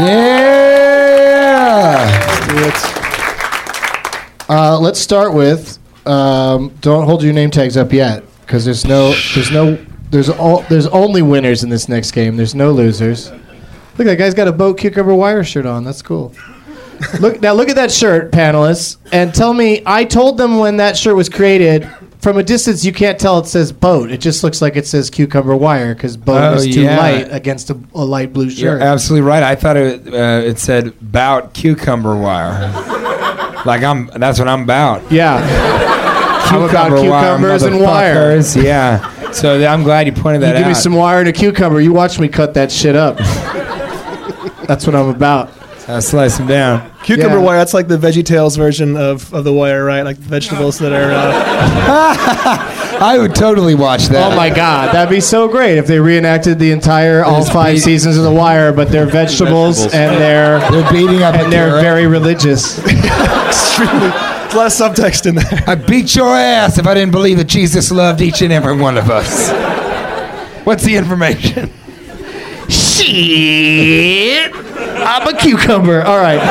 [SPEAKER 8] Yeah.
[SPEAKER 5] Let's start with. Don't hold your name tags up yet, because there's only winners in this next game. There's no losers. Look, that guy's got a Boat Cucumber Wire shirt on. That's cool. Look at that shirt, panelists, and tell me. I told them when that shirt was created. From a distance, you can't tell it says boat. It just looks like it says Cucumber Wire because boat is too light against a light blue shirt.
[SPEAKER 8] You're absolutely right. I thought it said bout cucumber wire. That's what I'm about.
[SPEAKER 5] Yeah. I'm about cucumbers and wire.
[SPEAKER 8] motherfuckers. Yeah. So I'm glad you pointed that
[SPEAKER 5] You give me
[SPEAKER 8] out.
[SPEAKER 5] some wire and a cucumber. You watch me cut that shit up. That's what I'm about.
[SPEAKER 8] I'll slice them down.
[SPEAKER 6] Cucumber
[SPEAKER 5] Yeah.
[SPEAKER 6] wire, that's like the VeggieTales version of the wire, right? Like vegetables that are...
[SPEAKER 8] I would totally watch that.
[SPEAKER 5] Oh my God, that'd be so great if they reenacted the entire all 5 seasons of The Wire, but they're vegetables and they're
[SPEAKER 8] beating up
[SPEAKER 5] and they're
[SPEAKER 8] carrot.
[SPEAKER 5] very religious.
[SPEAKER 6] extremely... There's a lot of subtext in there.
[SPEAKER 8] I'd beat your ass if I didn't believe that Jesus loved each and every one of us. What's the information?
[SPEAKER 5] Shit, I'm a cucumber. All right.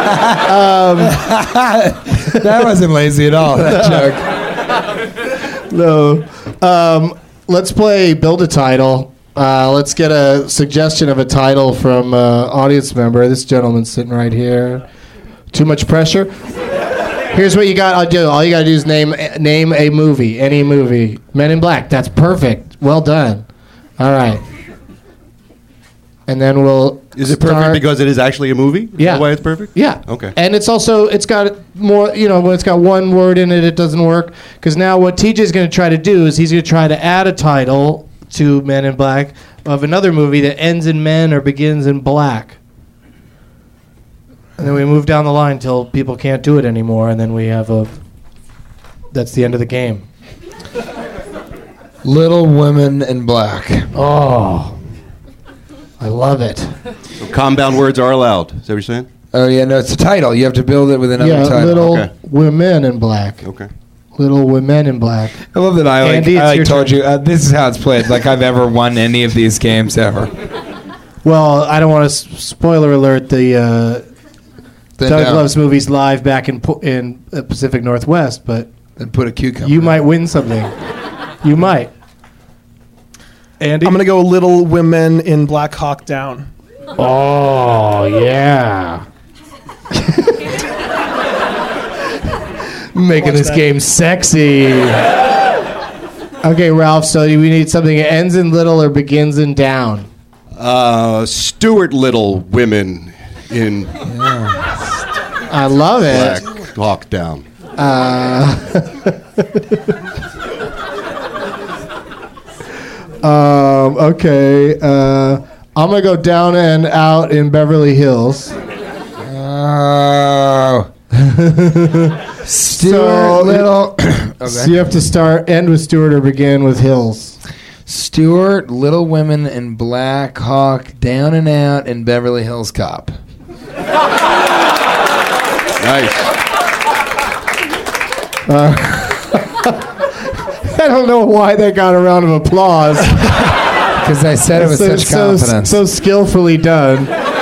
[SPEAKER 8] That wasn't lazy at all, that joke.
[SPEAKER 5] No. Let's play Build a Title. Let's get a suggestion of a title from audience member. This gentleman's sitting right here. Too much pressure? Here's what you got to do. All you got to do is name a movie, any movie. Men in Black. That's perfect. Well done. All right. And then we'll
[SPEAKER 7] Is it perfect because it is actually a movie? Is
[SPEAKER 5] Yeah.
[SPEAKER 7] that why it's perfect?
[SPEAKER 5] Yeah.
[SPEAKER 7] Okay.
[SPEAKER 5] And it's got more, when it's got one word in it, it doesn't work. Because now what TJ's going to try to do is he's going to try to add a title to Men in Black of another movie that ends in men or begins in black. And then we move down the line till people can't do it anymore, and then we have that's the end of the game.
[SPEAKER 8] Little Women in Black.
[SPEAKER 5] Oh, I love it.
[SPEAKER 7] So compound words are allowed. Is that what you're saying?
[SPEAKER 8] Oh, yeah, no, it's a title. You have to build it with another title.
[SPEAKER 5] Little
[SPEAKER 7] Okay.
[SPEAKER 5] Women in Black.
[SPEAKER 7] Okay.
[SPEAKER 5] Little Women in Black.
[SPEAKER 8] I love that
[SPEAKER 5] Andy, it's your
[SPEAKER 8] told
[SPEAKER 5] turn.
[SPEAKER 8] you, this is how it's played. Like I've ever won any of these games ever.
[SPEAKER 5] Well, I don't want to spoiler alert the Doug Loves Movies live back in Pacific Northwest, but
[SPEAKER 8] And put a cucumber.
[SPEAKER 5] you might win something. You might. Andy?
[SPEAKER 6] I'm gonna go Little Women in Black Hawk Down.
[SPEAKER 5] Oh, yeah. Making this game sexy. Okay, Ralph, so we need something that ends in little or begins in down.
[SPEAKER 7] Stuart Little Women in
[SPEAKER 5] I love it.
[SPEAKER 7] Black Hawk Down.
[SPEAKER 5] Okay. I'm going to go down and out in Beverly Hills.
[SPEAKER 8] Oh. Stuart
[SPEAKER 5] So-
[SPEAKER 8] Little.
[SPEAKER 5] So you have to end with Stuart or begin with Hills.
[SPEAKER 8] Stuart, Little Women in Black Hawk, Down and Out, and Beverly Hills Cop.
[SPEAKER 7] Nice.
[SPEAKER 5] I don't know why they got a round of applause.
[SPEAKER 8] Because I said it with such confidence.
[SPEAKER 5] So skillfully done.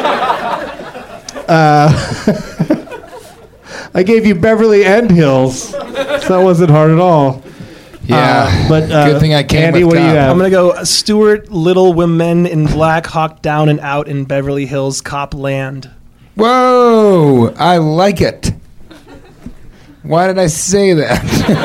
[SPEAKER 5] I gave you Beverly and Hills. So that wasn't hard at all.
[SPEAKER 8] Yeah.
[SPEAKER 5] But
[SPEAKER 8] Good thing I came
[SPEAKER 5] Andy,
[SPEAKER 8] with
[SPEAKER 5] what do you
[SPEAKER 8] Cop.
[SPEAKER 5] have?
[SPEAKER 6] I'm gonna go Stuart Little Women in Black Hawk Down and Out in Beverly Hills Cop Land.
[SPEAKER 8] Whoa! I like it. Why did I say that?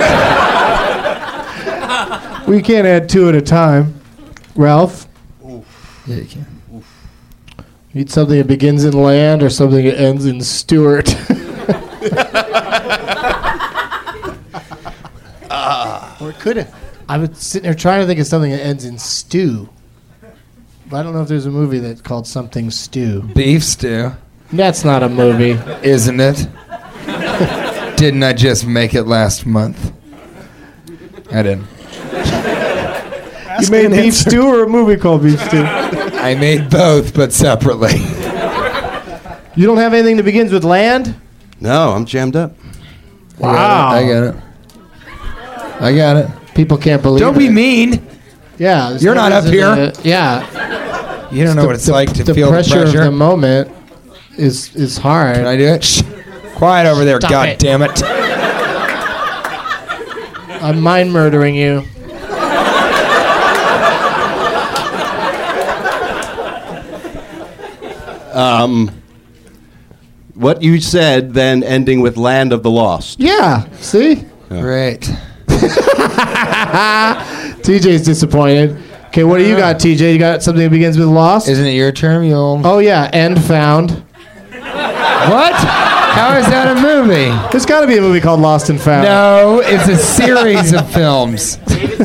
[SPEAKER 5] We can't add two at a time. Ralph?
[SPEAKER 8] Yeah, you can.
[SPEAKER 5] Need something that begins in land or something that ends in Stuart. Or could it? I was sitting there trying to think of something that ends in stew. But I don't know if there's a movie that's called something stew.
[SPEAKER 8] Beef stew,
[SPEAKER 5] That's not a movie.
[SPEAKER 8] isn't it? Didn't I just make it last month? I didn't.
[SPEAKER 5] You made beef stew or a movie called Beef Stew?
[SPEAKER 8] I made both, but separately.
[SPEAKER 5] You don't have anything that begins with land?
[SPEAKER 7] No, I'm jammed up.
[SPEAKER 5] Wow.
[SPEAKER 8] I got it. I got it.
[SPEAKER 5] People can't believe
[SPEAKER 8] Don't
[SPEAKER 5] it.
[SPEAKER 8] be mean.
[SPEAKER 5] Yeah. there's
[SPEAKER 8] You're
[SPEAKER 5] no
[SPEAKER 8] not up
[SPEAKER 5] reason
[SPEAKER 8] here.
[SPEAKER 5] Yeah.
[SPEAKER 8] You don't know what it's like to feel
[SPEAKER 5] pressure
[SPEAKER 8] the pressure.
[SPEAKER 5] of the moment is hard.
[SPEAKER 8] Can I do it? Shh. Quiet over there,
[SPEAKER 5] Stop
[SPEAKER 8] God
[SPEAKER 5] it.
[SPEAKER 8] damn it.
[SPEAKER 5] I'm mind murdering you.
[SPEAKER 7] What you said, then ending with Land of the Lost.
[SPEAKER 5] Yeah. See?
[SPEAKER 8] Great.
[SPEAKER 5] TJ's disappointed. Okay, what do you got, TJ? You got something that begins with lost?
[SPEAKER 8] Isn't it your term, you old...
[SPEAKER 5] Oh, yeah. End found.
[SPEAKER 8] What? How is that a movie?
[SPEAKER 5] There's got to be a movie called Lost and Found.
[SPEAKER 8] No, it's a series of films.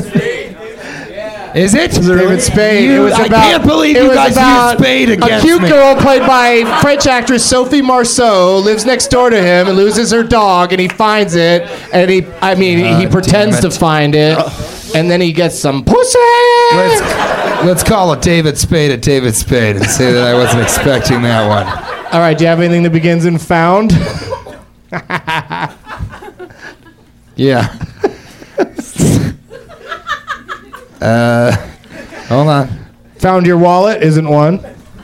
[SPEAKER 8] Is it?
[SPEAKER 5] David Spade. It was
[SPEAKER 8] I
[SPEAKER 5] about,
[SPEAKER 8] can't believe
[SPEAKER 5] it
[SPEAKER 8] you
[SPEAKER 5] was
[SPEAKER 8] guys
[SPEAKER 5] about
[SPEAKER 8] used Spade
[SPEAKER 5] a
[SPEAKER 8] against
[SPEAKER 5] cute
[SPEAKER 8] me.
[SPEAKER 5] girl played by French actress Sophie Marceau lives next door to him and loses her dog, and he finds it, and he pretends
[SPEAKER 8] damn
[SPEAKER 5] to
[SPEAKER 8] it.
[SPEAKER 5] find it, and then he gets some pussy.
[SPEAKER 8] Let's call it David Spade and say that I wasn't expecting that one.
[SPEAKER 5] All right, do you have anything that begins in found?
[SPEAKER 8] Yeah. Hold on.
[SPEAKER 5] Found your wallet isn't one.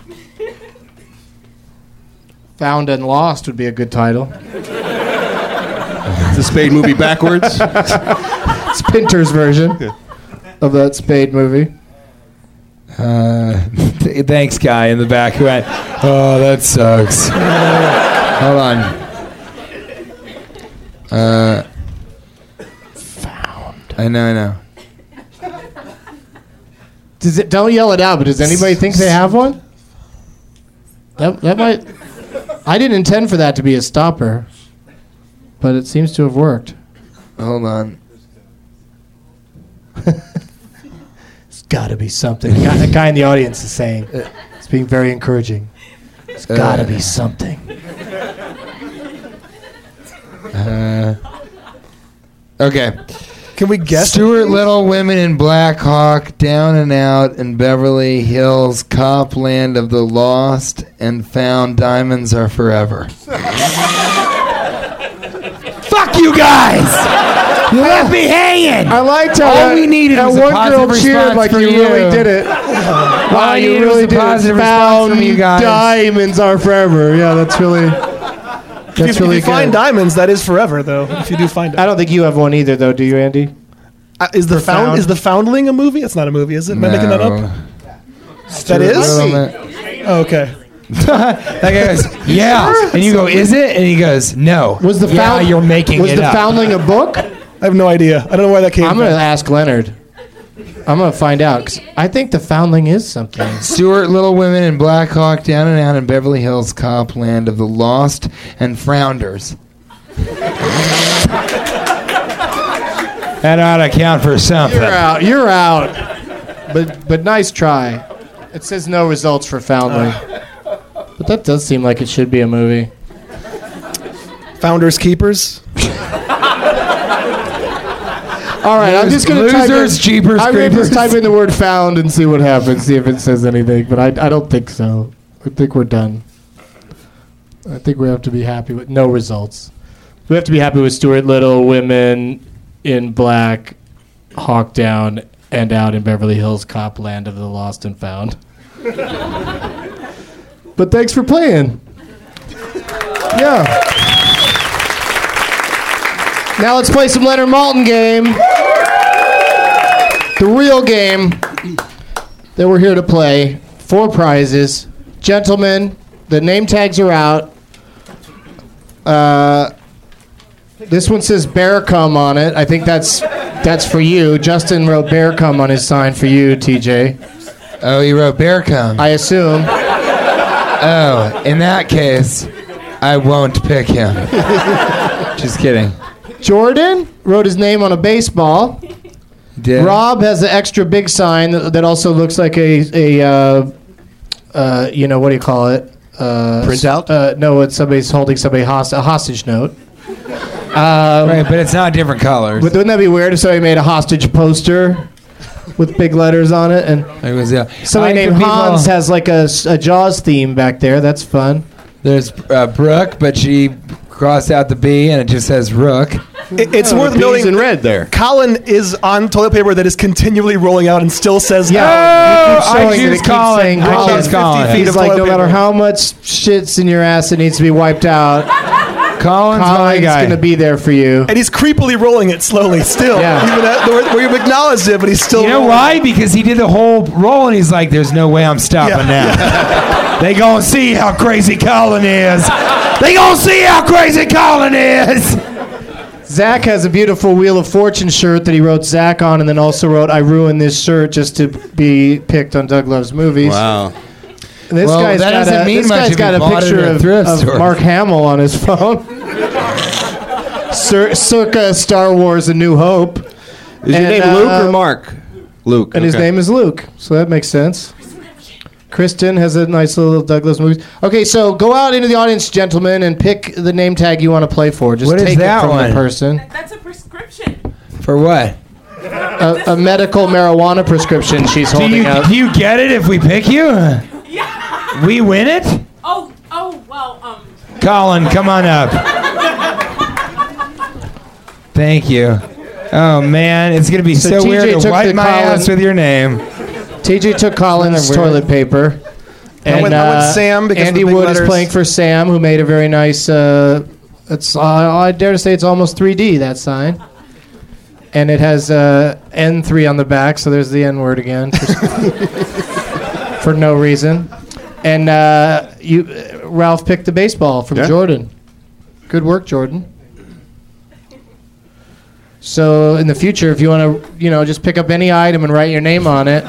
[SPEAKER 5] Found and Lost would be a good title.
[SPEAKER 7] It's a Spade movie backwards.
[SPEAKER 5] It's Pinter's version of that Spade movie.
[SPEAKER 8] Thanks, guy in the back who went, oh, that sucks. Hold on. Found. I know.
[SPEAKER 5] Don't yell it out, but does anybody think they have one? That might... I didn't intend for that to be a stopper, but it seems to have worked.
[SPEAKER 8] Hold on.
[SPEAKER 5] It's got to be something. A guy in the audience is saying, it's being very encouraging. It's got to be something.
[SPEAKER 8] Okay.
[SPEAKER 6] Can we guess?
[SPEAKER 8] Stuart Little, Women in Black Hawk, Down and Out, in Beverly Hills, Copland of the Lost and Found, Diamonds Are Forever. Fuck you guys! You left me hanging!
[SPEAKER 5] I liked how
[SPEAKER 8] All we needed
[SPEAKER 5] that
[SPEAKER 8] was a
[SPEAKER 5] one
[SPEAKER 8] positive
[SPEAKER 5] girl cheered
[SPEAKER 8] response
[SPEAKER 5] like
[SPEAKER 8] for
[SPEAKER 5] you
[SPEAKER 8] you.
[SPEAKER 5] really did it. Wow,
[SPEAKER 8] needed
[SPEAKER 5] you
[SPEAKER 8] was
[SPEAKER 5] really
[SPEAKER 8] a
[SPEAKER 5] did
[SPEAKER 8] positive
[SPEAKER 5] it.
[SPEAKER 8] response
[SPEAKER 5] Found
[SPEAKER 8] from you guys.
[SPEAKER 5] diamonds are forever. Yeah, that's really
[SPEAKER 6] If
[SPEAKER 5] really
[SPEAKER 6] you find
[SPEAKER 5] good.
[SPEAKER 6] diamonds, that is forever, though. If you do find
[SPEAKER 5] I
[SPEAKER 6] it.
[SPEAKER 5] don't think you have one either, though. Do you, Andy?
[SPEAKER 6] Is the
[SPEAKER 5] Found?
[SPEAKER 6] Is the Foundling a movie? It's not a movie, is it? Am I making that up? That is? Oh, okay.
[SPEAKER 8] That guy goes, yeah. And you go, is it? And he goes, no.
[SPEAKER 5] Was the
[SPEAKER 8] yeah,
[SPEAKER 5] found-
[SPEAKER 8] you're making
[SPEAKER 5] Was
[SPEAKER 8] it
[SPEAKER 5] the
[SPEAKER 8] up.
[SPEAKER 5] Foundling a book?
[SPEAKER 6] I have no idea. I don't know where that came
[SPEAKER 5] I'm
[SPEAKER 6] from.
[SPEAKER 5] going to ask Leonard. I'm going to find out. 'Cause I think the Foundling is something.
[SPEAKER 8] Stuart Little, Women in Black Hawk, Down and Out, in Beverly Hills, Copland of the Lost and Founders. That ought to count for something.
[SPEAKER 5] You're out. You're out. But nice try. It says no results for Foundling. But that does seem like it should be a movie.
[SPEAKER 6] Founders Keepers.
[SPEAKER 5] All right, I'm just going to type in,
[SPEAKER 8] Losers, Jeepers,
[SPEAKER 5] I'm going to just
[SPEAKER 8] Creepers.
[SPEAKER 5] type in the word found and see what happens, see if it says anything. But I don't think so. I think we're done. I think we have to be happy with no results. We have to be happy with Stuart Little, Women in Black, Hawk Down and Out in Beverly Hills, Copland of the Lost and Found. But thanks for playing. Yeah. Now let's play some Leonard Maltin game. The real game that we're here to play. 4 prizes. Gentlemen, the name tags are out. This one says Bear Cum on it. I think that's for you. Justin wrote Bear Cum on his sign for you, TJ.
[SPEAKER 8] Oh, you wrote Bear Cum.
[SPEAKER 5] I assume.
[SPEAKER 8] Oh, in that case, I won't pick him. Just kidding.
[SPEAKER 5] Jordan wrote his name on a baseball.
[SPEAKER 8] Did.
[SPEAKER 5] Rob has an extra big sign that also looks like a you know, what do you call it?
[SPEAKER 7] Printout?
[SPEAKER 5] No, it's somebody's holding somebody a hostage note.
[SPEAKER 8] Right, but it's not different colors.
[SPEAKER 5] But wouldn't that be weird if somebody made a hostage poster with big letters on it? And
[SPEAKER 8] It was,
[SPEAKER 5] somebody named Hans has like a Jaws theme back there. That's fun.
[SPEAKER 8] There's Brooke, but she crossed out the B and it just says Rook.
[SPEAKER 6] It's worth
[SPEAKER 7] Bees
[SPEAKER 6] noting.
[SPEAKER 7] in red there.
[SPEAKER 6] Colin is on toilet paper that is continually rolling out and still says
[SPEAKER 5] Yeah.
[SPEAKER 6] no.
[SPEAKER 5] You keep
[SPEAKER 8] I
[SPEAKER 5] showing
[SPEAKER 8] choose
[SPEAKER 5] it. It keeps
[SPEAKER 8] Colin.
[SPEAKER 5] saying
[SPEAKER 8] I
[SPEAKER 5] Colin.
[SPEAKER 8] choose Colin.
[SPEAKER 6] 50 feet
[SPEAKER 5] He's
[SPEAKER 6] of
[SPEAKER 5] like,
[SPEAKER 6] toilet
[SPEAKER 5] no matter
[SPEAKER 6] paper.
[SPEAKER 5] how much shit's in your ass, it needs to be wiped out.
[SPEAKER 8] Colin's my
[SPEAKER 5] Colin's
[SPEAKER 8] guy.
[SPEAKER 5] going to be there for you.
[SPEAKER 6] And he's creepily rolling it slowly still.
[SPEAKER 5] Yeah.
[SPEAKER 6] Even where you've acknowledged it, but he's still
[SPEAKER 8] You know
[SPEAKER 6] rolling.
[SPEAKER 8] why? Because he did the whole roll and he's like, there's no way I'm stopping now. They gonna see how crazy Colin is. They gonna see how crazy Colin is.
[SPEAKER 5] Zach has a beautiful Wheel of Fortune shirt that he wrote Zach on and then also wrote, I ruined this shirt just to be picked on Doug Loves Movies.
[SPEAKER 7] Wow.
[SPEAKER 5] And this
[SPEAKER 8] Well,
[SPEAKER 5] guy's
[SPEAKER 8] that
[SPEAKER 5] got
[SPEAKER 8] doesn't
[SPEAKER 5] a,
[SPEAKER 8] mean
[SPEAKER 5] this
[SPEAKER 8] much
[SPEAKER 5] guy's
[SPEAKER 8] if
[SPEAKER 5] got
[SPEAKER 8] you
[SPEAKER 5] a
[SPEAKER 8] bought it
[SPEAKER 5] picture
[SPEAKER 8] at a thrift
[SPEAKER 5] of
[SPEAKER 8] store.
[SPEAKER 5] Mark Hamill on his phone. Circa Star Wars A New Hope.
[SPEAKER 7] Is your
[SPEAKER 5] And,
[SPEAKER 7] name Luke or Mark? Luke.
[SPEAKER 5] And his
[SPEAKER 7] okay.
[SPEAKER 5] name is Luke, so that makes sense. Kristen has a nice little Douglas Movies. Okay, so go out into the audience, gentlemen, and pick the name tag you want to play for. Just
[SPEAKER 8] What is
[SPEAKER 5] take
[SPEAKER 8] that
[SPEAKER 5] it from
[SPEAKER 8] one?
[SPEAKER 5] the person.
[SPEAKER 9] That's a prescription.
[SPEAKER 8] For what?
[SPEAKER 5] A medical marijuana prescription she's holding out.
[SPEAKER 8] Do you get it if we pick you?
[SPEAKER 9] Yeah.
[SPEAKER 8] We win it?
[SPEAKER 9] Oh, well,
[SPEAKER 8] Colin, come on up. Thank you. Oh man, it's gonna be
[SPEAKER 5] So
[SPEAKER 8] so,
[SPEAKER 5] TJ
[SPEAKER 8] weird to
[SPEAKER 5] took
[SPEAKER 8] wipe
[SPEAKER 5] the
[SPEAKER 8] my
[SPEAKER 5] Colin-
[SPEAKER 8] ass with your name.
[SPEAKER 5] TJ took Colin's
[SPEAKER 8] Isn't that weird?
[SPEAKER 5] toilet paper.
[SPEAKER 6] I went Sam because of
[SPEAKER 5] Andy
[SPEAKER 6] the big
[SPEAKER 5] Wood
[SPEAKER 6] letters.
[SPEAKER 5] is playing for Sam, who made a very nice. It's I dare to say it's almost 3D, that sign, and it has N3 on the back, so there's the N word again for no reason. And Ralph picked the baseball from
[SPEAKER 7] Yeah.
[SPEAKER 5] Jordan. Good work, Jordan. So in the future, if you want to, just pick up any item and write your name on it.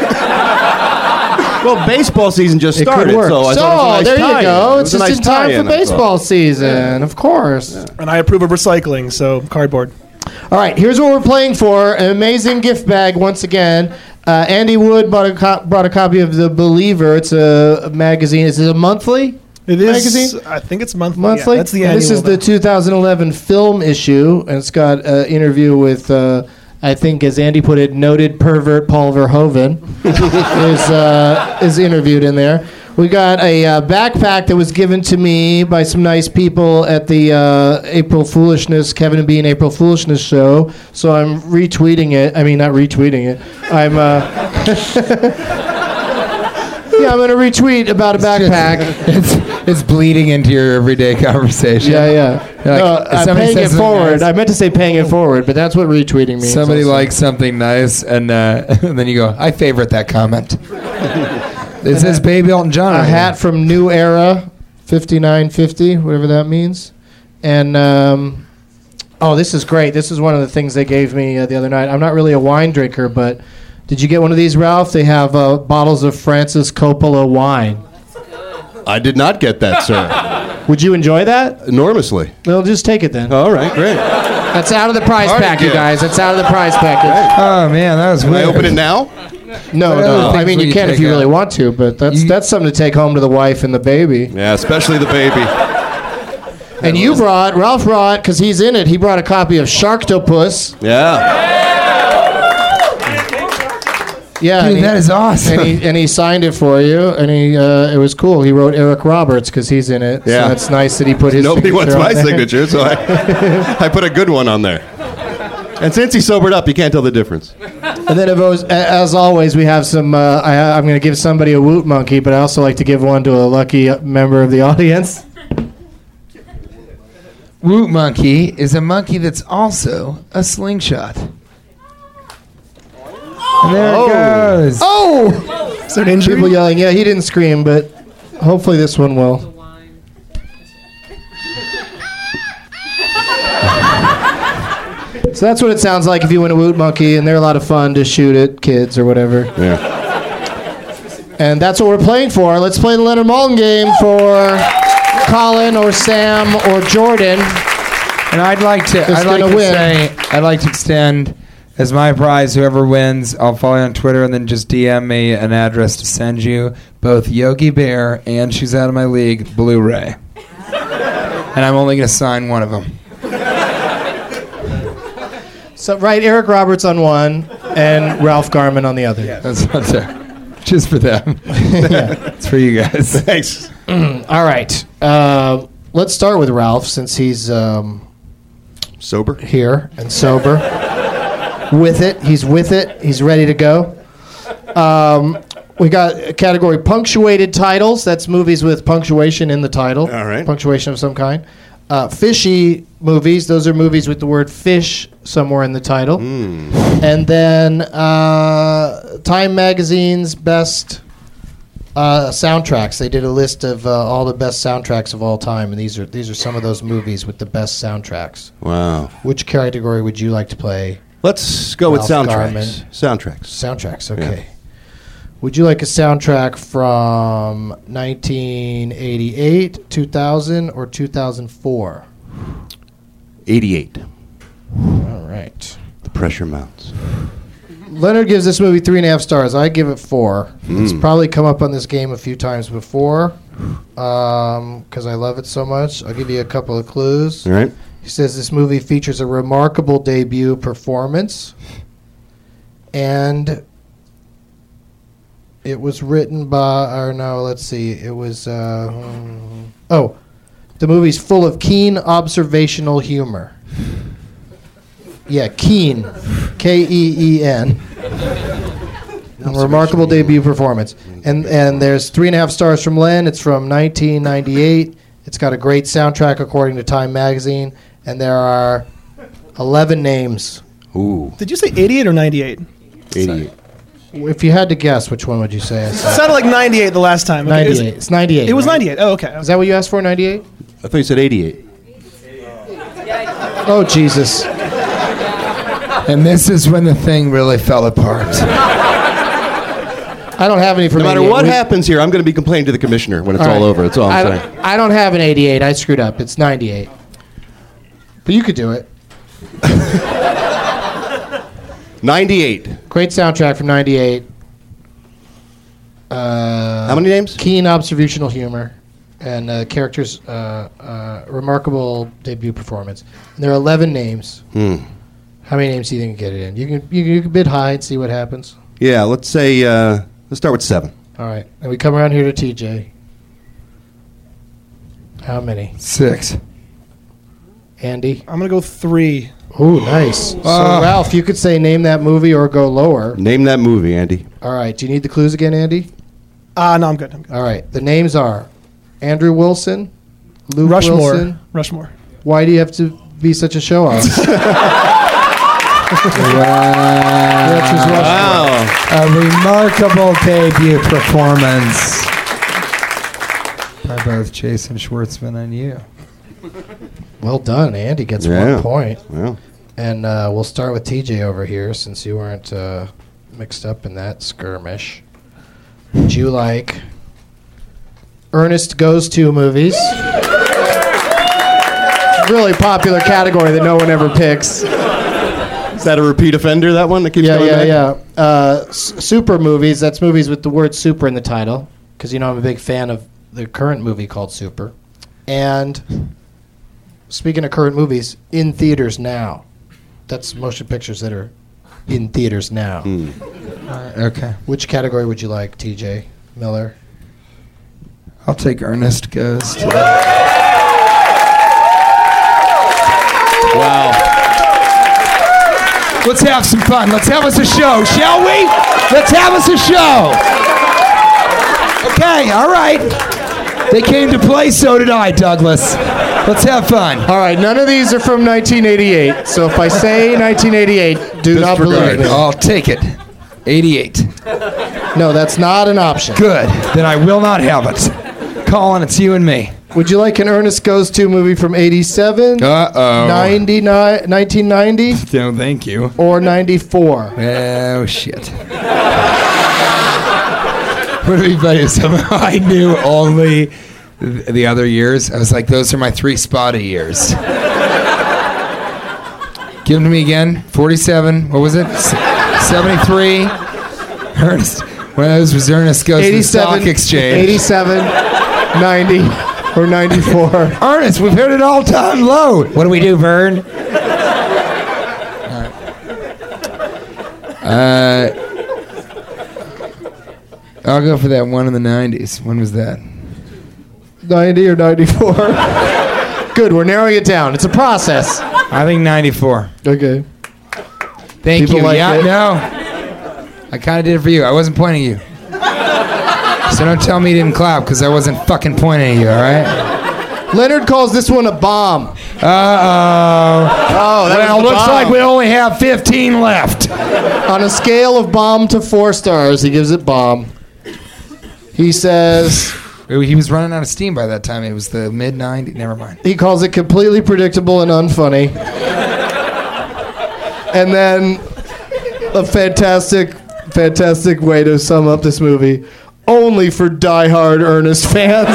[SPEAKER 7] Well, baseball season just
[SPEAKER 5] It
[SPEAKER 7] started,
[SPEAKER 5] could work.
[SPEAKER 7] so I thought it was a nice
[SPEAKER 5] there you
[SPEAKER 7] tie-in.
[SPEAKER 5] go.
[SPEAKER 7] It
[SPEAKER 5] It's
[SPEAKER 7] was a
[SPEAKER 5] just
[SPEAKER 7] nice
[SPEAKER 5] in time
[SPEAKER 7] tie-in,
[SPEAKER 5] for
[SPEAKER 7] I thought.
[SPEAKER 5] baseball season, of course.
[SPEAKER 6] And I approve of recycling, so cardboard.
[SPEAKER 5] All right, here's what we're playing for. An amazing gift bag once again. Andy Wood brought a copy of The Believer. It's a magazine. Is it a monthly?
[SPEAKER 6] It is.
[SPEAKER 5] magazine?
[SPEAKER 6] I think it's monthly.
[SPEAKER 5] Monthly?
[SPEAKER 6] Yeah, that's the
[SPEAKER 5] And
[SPEAKER 6] annual.
[SPEAKER 5] this is the 2011 film issue, and it's got an interview with, I think, as Andy put it, noted pervert Paul Verhoeven is interviewed in there. We got a backpack that was given to me by some nice people at the April Foolishness, Kevin and Bean April Foolishness show. So I'm retweeting it. I mean, not retweeting it. I'm yeah, I'm going to retweet about a backpack.
[SPEAKER 8] It's bleeding into your everyday conversation.
[SPEAKER 5] Yeah.
[SPEAKER 8] You're like,
[SPEAKER 5] No,
[SPEAKER 8] if
[SPEAKER 5] I'm
[SPEAKER 8] somebody
[SPEAKER 5] paying it
[SPEAKER 8] says something
[SPEAKER 5] forward.
[SPEAKER 8] nice-
[SPEAKER 5] I meant to say paying it forward, but that's what retweeting means.
[SPEAKER 8] Somebody
[SPEAKER 5] also.
[SPEAKER 8] likes something nice, and then you go, I favorite that comment. It says Baby Elton John.
[SPEAKER 5] a
[SPEAKER 8] right
[SPEAKER 5] hat from New Era, 5950, whatever that means. And, oh, this is great. This is one of the things they gave me the other night. I'm not really a wine drinker, but did you get one of these, Ralph? They have bottles of Francis Coppola wine.
[SPEAKER 7] I did not get that, sir.
[SPEAKER 5] Would you enjoy that?
[SPEAKER 7] Enormously.
[SPEAKER 5] Well, just take it then.
[SPEAKER 7] All right, great.
[SPEAKER 5] That's out of the prize
[SPEAKER 7] Party
[SPEAKER 5] pack, you
[SPEAKER 7] gift.
[SPEAKER 5] guys. That's out of the prize package.
[SPEAKER 8] Oh, man, that was
[SPEAKER 7] Can I
[SPEAKER 8] weird.
[SPEAKER 7] open it now?
[SPEAKER 5] No,
[SPEAKER 8] What other
[SPEAKER 5] no. I
[SPEAKER 8] things
[SPEAKER 5] mean,
[SPEAKER 8] will
[SPEAKER 5] you
[SPEAKER 8] you
[SPEAKER 5] can if
[SPEAKER 8] take
[SPEAKER 5] you really
[SPEAKER 8] out?
[SPEAKER 5] want to, but that's
[SPEAKER 8] You-
[SPEAKER 5] that's something to take home to the wife and the baby.
[SPEAKER 7] Yeah, especially the baby.
[SPEAKER 5] And you brought, Ralph brought, because he's in it, he brought a copy of Sharktopus.
[SPEAKER 7] Yeah.
[SPEAKER 5] Yeah,
[SPEAKER 8] Dude,
[SPEAKER 5] and
[SPEAKER 8] that is awesome.
[SPEAKER 5] And he signed it for you, and it was cool. He wrote Eric Roberts because he's in it.
[SPEAKER 7] Yeah.
[SPEAKER 5] So that's nice that he put his
[SPEAKER 7] Nobody wants
[SPEAKER 5] signature
[SPEAKER 7] my
[SPEAKER 5] on there.
[SPEAKER 7] signature, so I put a good one on there. And since he sobered up, you can't tell the difference.
[SPEAKER 5] And then, as always, we have some. I'm going to give somebody a Woot Monkey, but I also like to give one to a lucky member of the audience.
[SPEAKER 8] Woot Monkey is a monkey that's also a slingshot. And there it goes.
[SPEAKER 5] Oh!
[SPEAKER 6] Is there an injury?
[SPEAKER 5] People yelling. Yeah, he didn't scream, but hopefully this one will. So that's what it sounds like if you win a Woot Monkey, and they're a lot of fun to shoot at kids or whatever.
[SPEAKER 7] Yeah.
[SPEAKER 5] And that's what we're playing for. Let's play the Leonard Maltin game for Colin or Sam or Jordan.
[SPEAKER 8] And I'd like to extend as my prize, whoever wins, I'll follow you on Twitter and then just DM me an address to send you both Yogi Bear and She's Out of My League Blu-ray. And I'm only going to sign one of them.
[SPEAKER 5] So write Eric Roberts on one and Ralph Garman on the other.
[SPEAKER 8] That's not fair. Just for them. It's for you guys.
[SPEAKER 7] Thanks.
[SPEAKER 5] All right. Let's start with Ralph since he's
[SPEAKER 7] Sober?
[SPEAKER 5] here and sober. With it. He's with it. He's ready to go. We got a category punctuated titles. That's movies with punctuation in the title.
[SPEAKER 7] All right.
[SPEAKER 5] Punctuation of some kind. Fishy movies. Those are movies with the word fish somewhere in the title. And then Time Magazine's best soundtracks. They did a list of all the best soundtracks of all time, and these are some of those movies with the best soundtracks.
[SPEAKER 7] Wow.
[SPEAKER 5] Which category would you like to play?
[SPEAKER 7] Let's go with
[SPEAKER 5] Ralph
[SPEAKER 7] soundtracks.
[SPEAKER 5] Garman.
[SPEAKER 7] Soundtracks.
[SPEAKER 5] Soundtracks, okay. Would you like a soundtrack from 1988, 2000, or 2004?
[SPEAKER 7] 88.
[SPEAKER 5] All right.
[SPEAKER 7] The pressure mounts.
[SPEAKER 5] Leonard gives this movie 3.5 stars. I give it 4. It's probably come up on this game a few times before because I love it so much. I'll give you a couple of clues.
[SPEAKER 7] All right.
[SPEAKER 5] He says this movie features a remarkable debut performance, and it was written by, or no, let's see, it was, the movie's full of keen observational humor. Yeah, keen, K-E-E-N. Remarkable debut performance. And there's 3.5 stars from Len. It's from 1998. It's got a great soundtrack according to Time Magazine. And there are 11 names.
[SPEAKER 7] Ooh.
[SPEAKER 6] Did you say 88 or 98?
[SPEAKER 7] 88.
[SPEAKER 5] If you had to guess, which one would you say?
[SPEAKER 6] It sounded like 98 the last time. Okay,
[SPEAKER 5] 98. It's 98.
[SPEAKER 6] It was
[SPEAKER 5] right?
[SPEAKER 6] 98. Oh, okay.
[SPEAKER 5] Is that what you asked for, 98?
[SPEAKER 7] I thought you said 88.
[SPEAKER 5] Oh, Jesus.
[SPEAKER 8] And this is when the thing really fell apart.
[SPEAKER 5] I don't have any from
[SPEAKER 7] No matter
[SPEAKER 5] 88.
[SPEAKER 7] what happens here, I'm going to be complaining to the commissioner when it's all
[SPEAKER 5] right.
[SPEAKER 7] over. That's all I'm saying.
[SPEAKER 5] I don't have an 88. I screwed up. It's 98. But you could do it.
[SPEAKER 7] 98.
[SPEAKER 5] Great soundtrack from 98.
[SPEAKER 7] How many names?
[SPEAKER 5] Keen observational humor. and character's remarkable debut performance. And there are 11 names. How many names do you think you can get it in? You can bid high and see what happens.
[SPEAKER 7] Yeah, let's say let's start with 7.
[SPEAKER 5] All right, and we come around here to TJ. How many?
[SPEAKER 8] 6.
[SPEAKER 5] Andy?
[SPEAKER 6] I'm going to go 3.
[SPEAKER 5] Ooh, nice. So, Ralph, you could say name that movie or go lower.
[SPEAKER 7] Name that movie, Andy.
[SPEAKER 5] All right, do you need the clues again, Andy?
[SPEAKER 6] No, I'm good.
[SPEAKER 5] All right, the names are Andrew Wilson, Luke
[SPEAKER 6] Rushmore.
[SPEAKER 5] Wilson.
[SPEAKER 6] Rushmore.
[SPEAKER 5] Why do you have to be such a show-off?
[SPEAKER 8] Wow. A remarkable debut performance by both Jason Schwartzman and you.
[SPEAKER 5] Well done. Andy gets
[SPEAKER 7] Yeah.
[SPEAKER 5] 1 point.
[SPEAKER 7] Wow.
[SPEAKER 5] And we'll start with TJ over here since you weren't mixed up in that skirmish. Would you like Ernest Goes To movies? Really popular category that no one ever picks.
[SPEAKER 7] Is that a repeat offender, that one that keeps coming back?
[SPEAKER 5] Super movies, that's movies with the word super in the title. Because, I'm a big fan of the current movie called Super. And speaking of current movies, in theaters now. That's motion pictures that are in theaters now.
[SPEAKER 8] Okay.
[SPEAKER 5] Which category would you like, TJ Miller?
[SPEAKER 8] I'll take Ernest Goes To.
[SPEAKER 7] Wow.
[SPEAKER 8] Let's have some fun. Let's have us a show, shall we? Let's have us a show. Okay, all right. They came to play, so did I, Douglas. Let's have fun.
[SPEAKER 5] All right, none of these are from 1988. So if I say 1988, do not believe me.
[SPEAKER 8] I'll take it. 88.
[SPEAKER 5] No, that's not an option.
[SPEAKER 8] Good. Then I will not have it. Colin, it's you and me.
[SPEAKER 5] Would you like an Ernest Goes To movie from 87?
[SPEAKER 8] Uh-oh.
[SPEAKER 5] 1990?
[SPEAKER 8] No, thank you.
[SPEAKER 5] Or 94?
[SPEAKER 8] Oh, shit. Would it be funny if somehow I knew only the other years? I was like, those are my 3 spotty years. Give them to me again. 47. What was it? 73. Ernest. One of those was Ernest Goes to the Stock Exchange.
[SPEAKER 5] 87, 90, or 94.
[SPEAKER 8] Ernest, we've heard it all time low. What do we do, Vern? I'll go for that one in the 90s. When was that?
[SPEAKER 5] 90 or 94? Good, we're narrowing it down. It's a process.
[SPEAKER 8] I think 94.
[SPEAKER 5] Okay.
[SPEAKER 8] Thank
[SPEAKER 5] People
[SPEAKER 8] you.
[SPEAKER 5] like
[SPEAKER 8] Yeah,
[SPEAKER 5] it?
[SPEAKER 8] no. I kind of did it for you. I wasn't pointing at you. So don't tell me you didn't clap because I wasn't fucking pointing at you, all right?
[SPEAKER 5] Leonard calls this one a bomb.
[SPEAKER 8] Uh-oh.
[SPEAKER 5] Oh, that
[SPEAKER 8] Well,
[SPEAKER 5] was the
[SPEAKER 8] looks
[SPEAKER 5] bomb.
[SPEAKER 8] like we only have 15 left.
[SPEAKER 5] On a scale of bomb to 4 stars, he gives it bomb. He says...
[SPEAKER 8] He was running out of steam by that time. It was the mid-90s. Never mind.
[SPEAKER 5] He calls it completely predictable and unfunny. And then a fantastic way to sum up this movie. Only for diehard Ernest fans.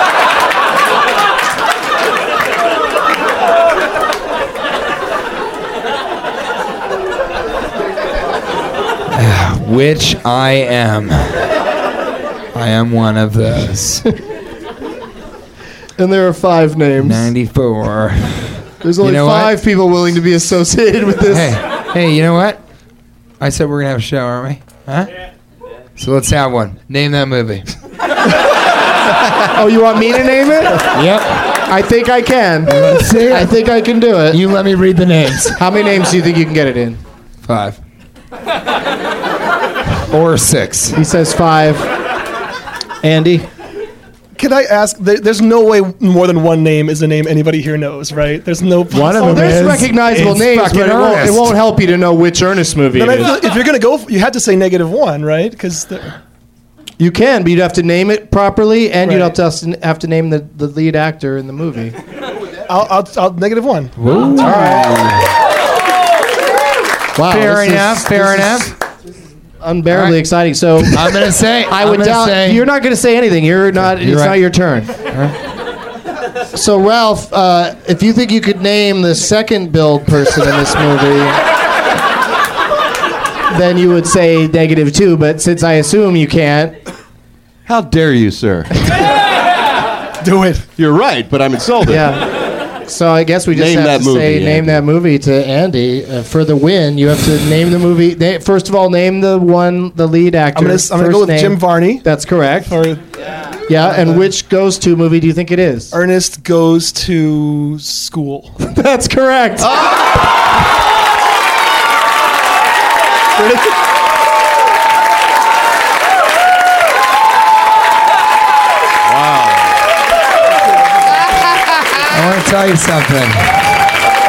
[SPEAKER 8] Which I am. I am one of those.
[SPEAKER 5] And there are 5 names.
[SPEAKER 8] 94.
[SPEAKER 5] There's only
[SPEAKER 8] You know
[SPEAKER 5] 5
[SPEAKER 8] what?
[SPEAKER 5] people willing to be associated with this.
[SPEAKER 8] Hey, you know what? I said we're going to have a show, aren't we? Huh? Yeah. So let's have one. Name that movie.
[SPEAKER 5] Oh, you want me to name it?
[SPEAKER 8] Yep.
[SPEAKER 5] I think I can.
[SPEAKER 8] Let's see it.
[SPEAKER 5] I think I can do it.
[SPEAKER 8] You let me read the names.
[SPEAKER 5] How many names do you think you can get it in?
[SPEAKER 8] 5. Or 6.
[SPEAKER 5] He says 5. Andy?
[SPEAKER 6] Can I ask? There's no way more than one name is a name anybody here knows, right? There's no.
[SPEAKER 8] One of
[SPEAKER 5] Oh,
[SPEAKER 8] them
[SPEAKER 5] there's
[SPEAKER 8] is.
[SPEAKER 5] recognizable
[SPEAKER 8] It's
[SPEAKER 5] names,
[SPEAKER 8] fucking
[SPEAKER 5] but it
[SPEAKER 8] Ernest.
[SPEAKER 5] won't help you to know which Ernest movie
[SPEAKER 6] Then
[SPEAKER 5] it
[SPEAKER 6] I
[SPEAKER 5] is.
[SPEAKER 6] feel, if you're gonna go, you had to say -1, right? Because
[SPEAKER 5] You can, but you'd have to name it properly, and you'd
[SPEAKER 6] Right.
[SPEAKER 5] have to name the lead actor in the movie.
[SPEAKER 6] I'll -1.
[SPEAKER 5] Wow,
[SPEAKER 8] Fair
[SPEAKER 5] this is-
[SPEAKER 8] enough. Fair
[SPEAKER 5] this is
[SPEAKER 8] enough.
[SPEAKER 5] Unbearably
[SPEAKER 8] All right.
[SPEAKER 5] exciting. So
[SPEAKER 8] I'm gonna say.
[SPEAKER 5] I would doubt you're not going to say anything. You're not. It's
[SPEAKER 8] right.
[SPEAKER 5] not your turn. So Ralph, if you think you could name the second billed person in this movie, then you would say -2. But since I assume you can't,
[SPEAKER 7] How dare you, sir?
[SPEAKER 6] Do it.
[SPEAKER 7] You're right, but I'm insulted.
[SPEAKER 5] Yeah. So I guess we just
[SPEAKER 7] Name
[SPEAKER 5] have
[SPEAKER 7] that
[SPEAKER 5] to
[SPEAKER 7] movie,
[SPEAKER 5] say
[SPEAKER 7] Andy.
[SPEAKER 5] name that movie to Andy. For the win, you have to name the movie. First of all, name the lead actor.
[SPEAKER 6] I'm gonna
[SPEAKER 5] First
[SPEAKER 6] go with
[SPEAKER 5] name.
[SPEAKER 6] Jim Varney.
[SPEAKER 5] That's correct.
[SPEAKER 6] Or
[SPEAKER 5] Yeah, and which Goes To movie do you think it is?
[SPEAKER 6] Ernest Goes to School.
[SPEAKER 5] That's correct.
[SPEAKER 8] I want to tell you something.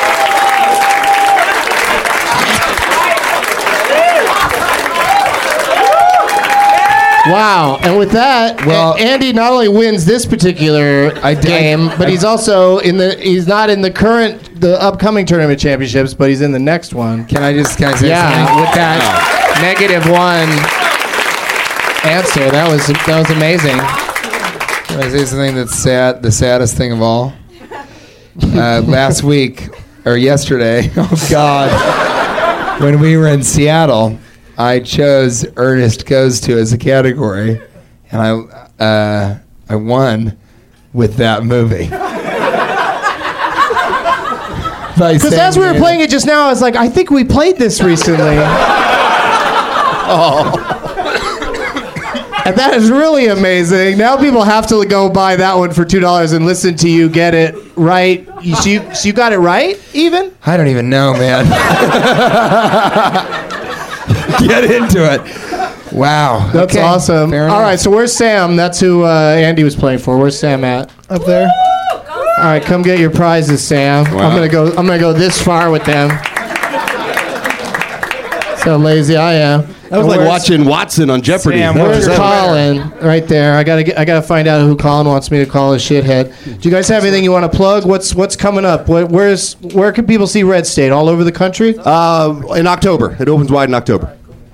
[SPEAKER 5] Wow. And with that,
[SPEAKER 8] Well-
[SPEAKER 5] Andy not only wins this particular game, but he's also he's not in the upcoming tournament championships, but he's in the next one.
[SPEAKER 8] Can I say something?
[SPEAKER 5] Yeah, with that -1 answer. That was amazing.
[SPEAKER 8] Can I say something that's sad? The saddest thing of all. Last week or yesterday. Oh God. When we were in Seattle, I chose Ernest Goes To as a category, and I won with that movie.
[SPEAKER 5] Because as we were playing it just now, I was like, I think we played this recently. And that is really amazing. Now people have to go buy that one for $2 and listen to you get it right. So you got it right, even?
[SPEAKER 8] I don't even know, man. Get into it. Wow.
[SPEAKER 5] That's
[SPEAKER 8] Okay,
[SPEAKER 5] awesome.
[SPEAKER 8] fair
[SPEAKER 5] All
[SPEAKER 8] enough.
[SPEAKER 5] right, so where's Sam? That's who Andy was playing for. Where's Sam at?
[SPEAKER 6] Up there.
[SPEAKER 5] All right, come get your prizes, Sam.
[SPEAKER 7] Wow.
[SPEAKER 5] I'm gonna go this far with them. That's how lazy I am.
[SPEAKER 7] That was like watching Watson on Jeopardy.
[SPEAKER 8] Sam,
[SPEAKER 5] Where's
[SPEAKER 8] Where's
[SPEAKER 5] Colin? Right there. I gotta find out who Colin wants me to call a shithead. Do you guys have anything you want to plug? What's coming up? Where can people see Red State? All over the country?
[SPEAKER 7] In October. It opens wide in October.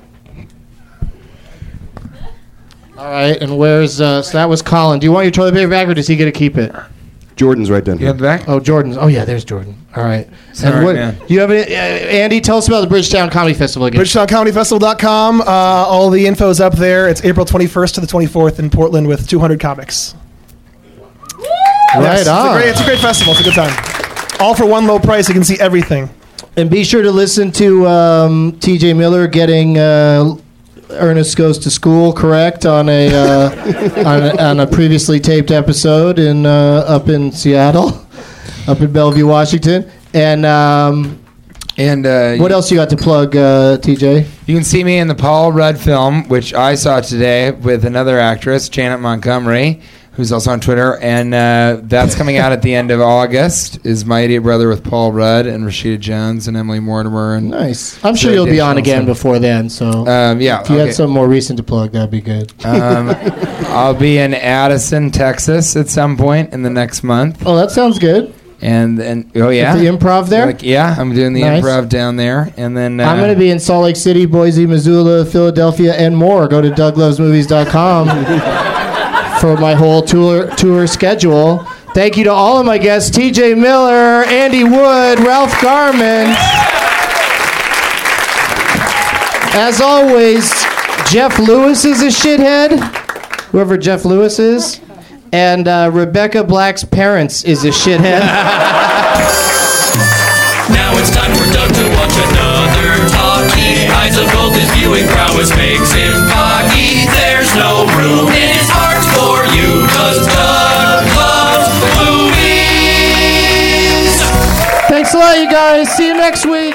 [SPEAKER 5] All right. And where's so that was Colin. Do you want your toilet paper back, or does he get to keep it?
[SPEAKER 7] Jordan's right down
[SPEAKER 8] You
[SPEAKER 7] here.
[SPEAKER 8] have the back?
[SPEAKER 5] Oh, Jordan's. Oh yeah, there's Jordan. All right.
[SPEAKER 8] Sorry, man.
[SPEAKER 5] Do you have any? Andy, tell us about the Bridgetown Comedy Festival again.
[SPEAKER 6] BridgetownComedyFestival.com. All the info's up there. It's April 21st to the 24th in Portland with 200 comics.
[SPEAKER 5] Right on.
[SPEAKER 6] It's a great festival. It's a good time. All for one low price. You can see everything.
[SPEAKER 5] And be sure to listen to T.J. Miller getting Ernest Goes to School correct on a on a previously taped episode in up in Seattle, up in Bellevue, Washington. And what else you got to plug, T.J.?
[SPEAKER 8] You can see me in the Paul Rudd film, which I saw today with another actress, Janet Montgomery, who's also on Twitter, and that's coming out at the end of August. Is My Idiot Brother with Paul Rudd and Rashida Jones and Emily Mortimer. And
[SPEAKER 5] Nice. I'm sure you'll be on again before then. So
[SPEAKER 8] yeah,
[SPEAKER 5] if you had something more recent to plug, that'd be good.
[SPEAKER 8] I'll be in Addison, Texas, at some point in the next month.
[SPEAKER 5] Oh, that sounds good.
[SPEAKER 8] And oh yeah,
[SPEAKER 5] At the Improv there.
[SPEAKER 8] Yeah, I'm doing the
[SPEAKER 5] Nice.
[SPEAKER 8] Improv down there, and then
[SPEAKER 5] I'm going to be in Salt Lake City, Boise, Missoula, Philadelphia, and more. Go to DougLovesMovies.com for my whole tour schedule. Thank you to all of my guests, T.J. Miller, Andy Wood, Ralph Garman. As always, Jeff Lewis is a shithead, whoever Jeff Lewis is. And Rebecca Black's parents is a shithead.
[SPEAKER 4] Now it's time for Doug to watch another talkie. Eyes of gold, his viewing prowess makes him cocky. There's no room in his heart for you, 'cause Doug loves movies.
[SPEAKER 5] Thanks a lot, you guys. See you next week.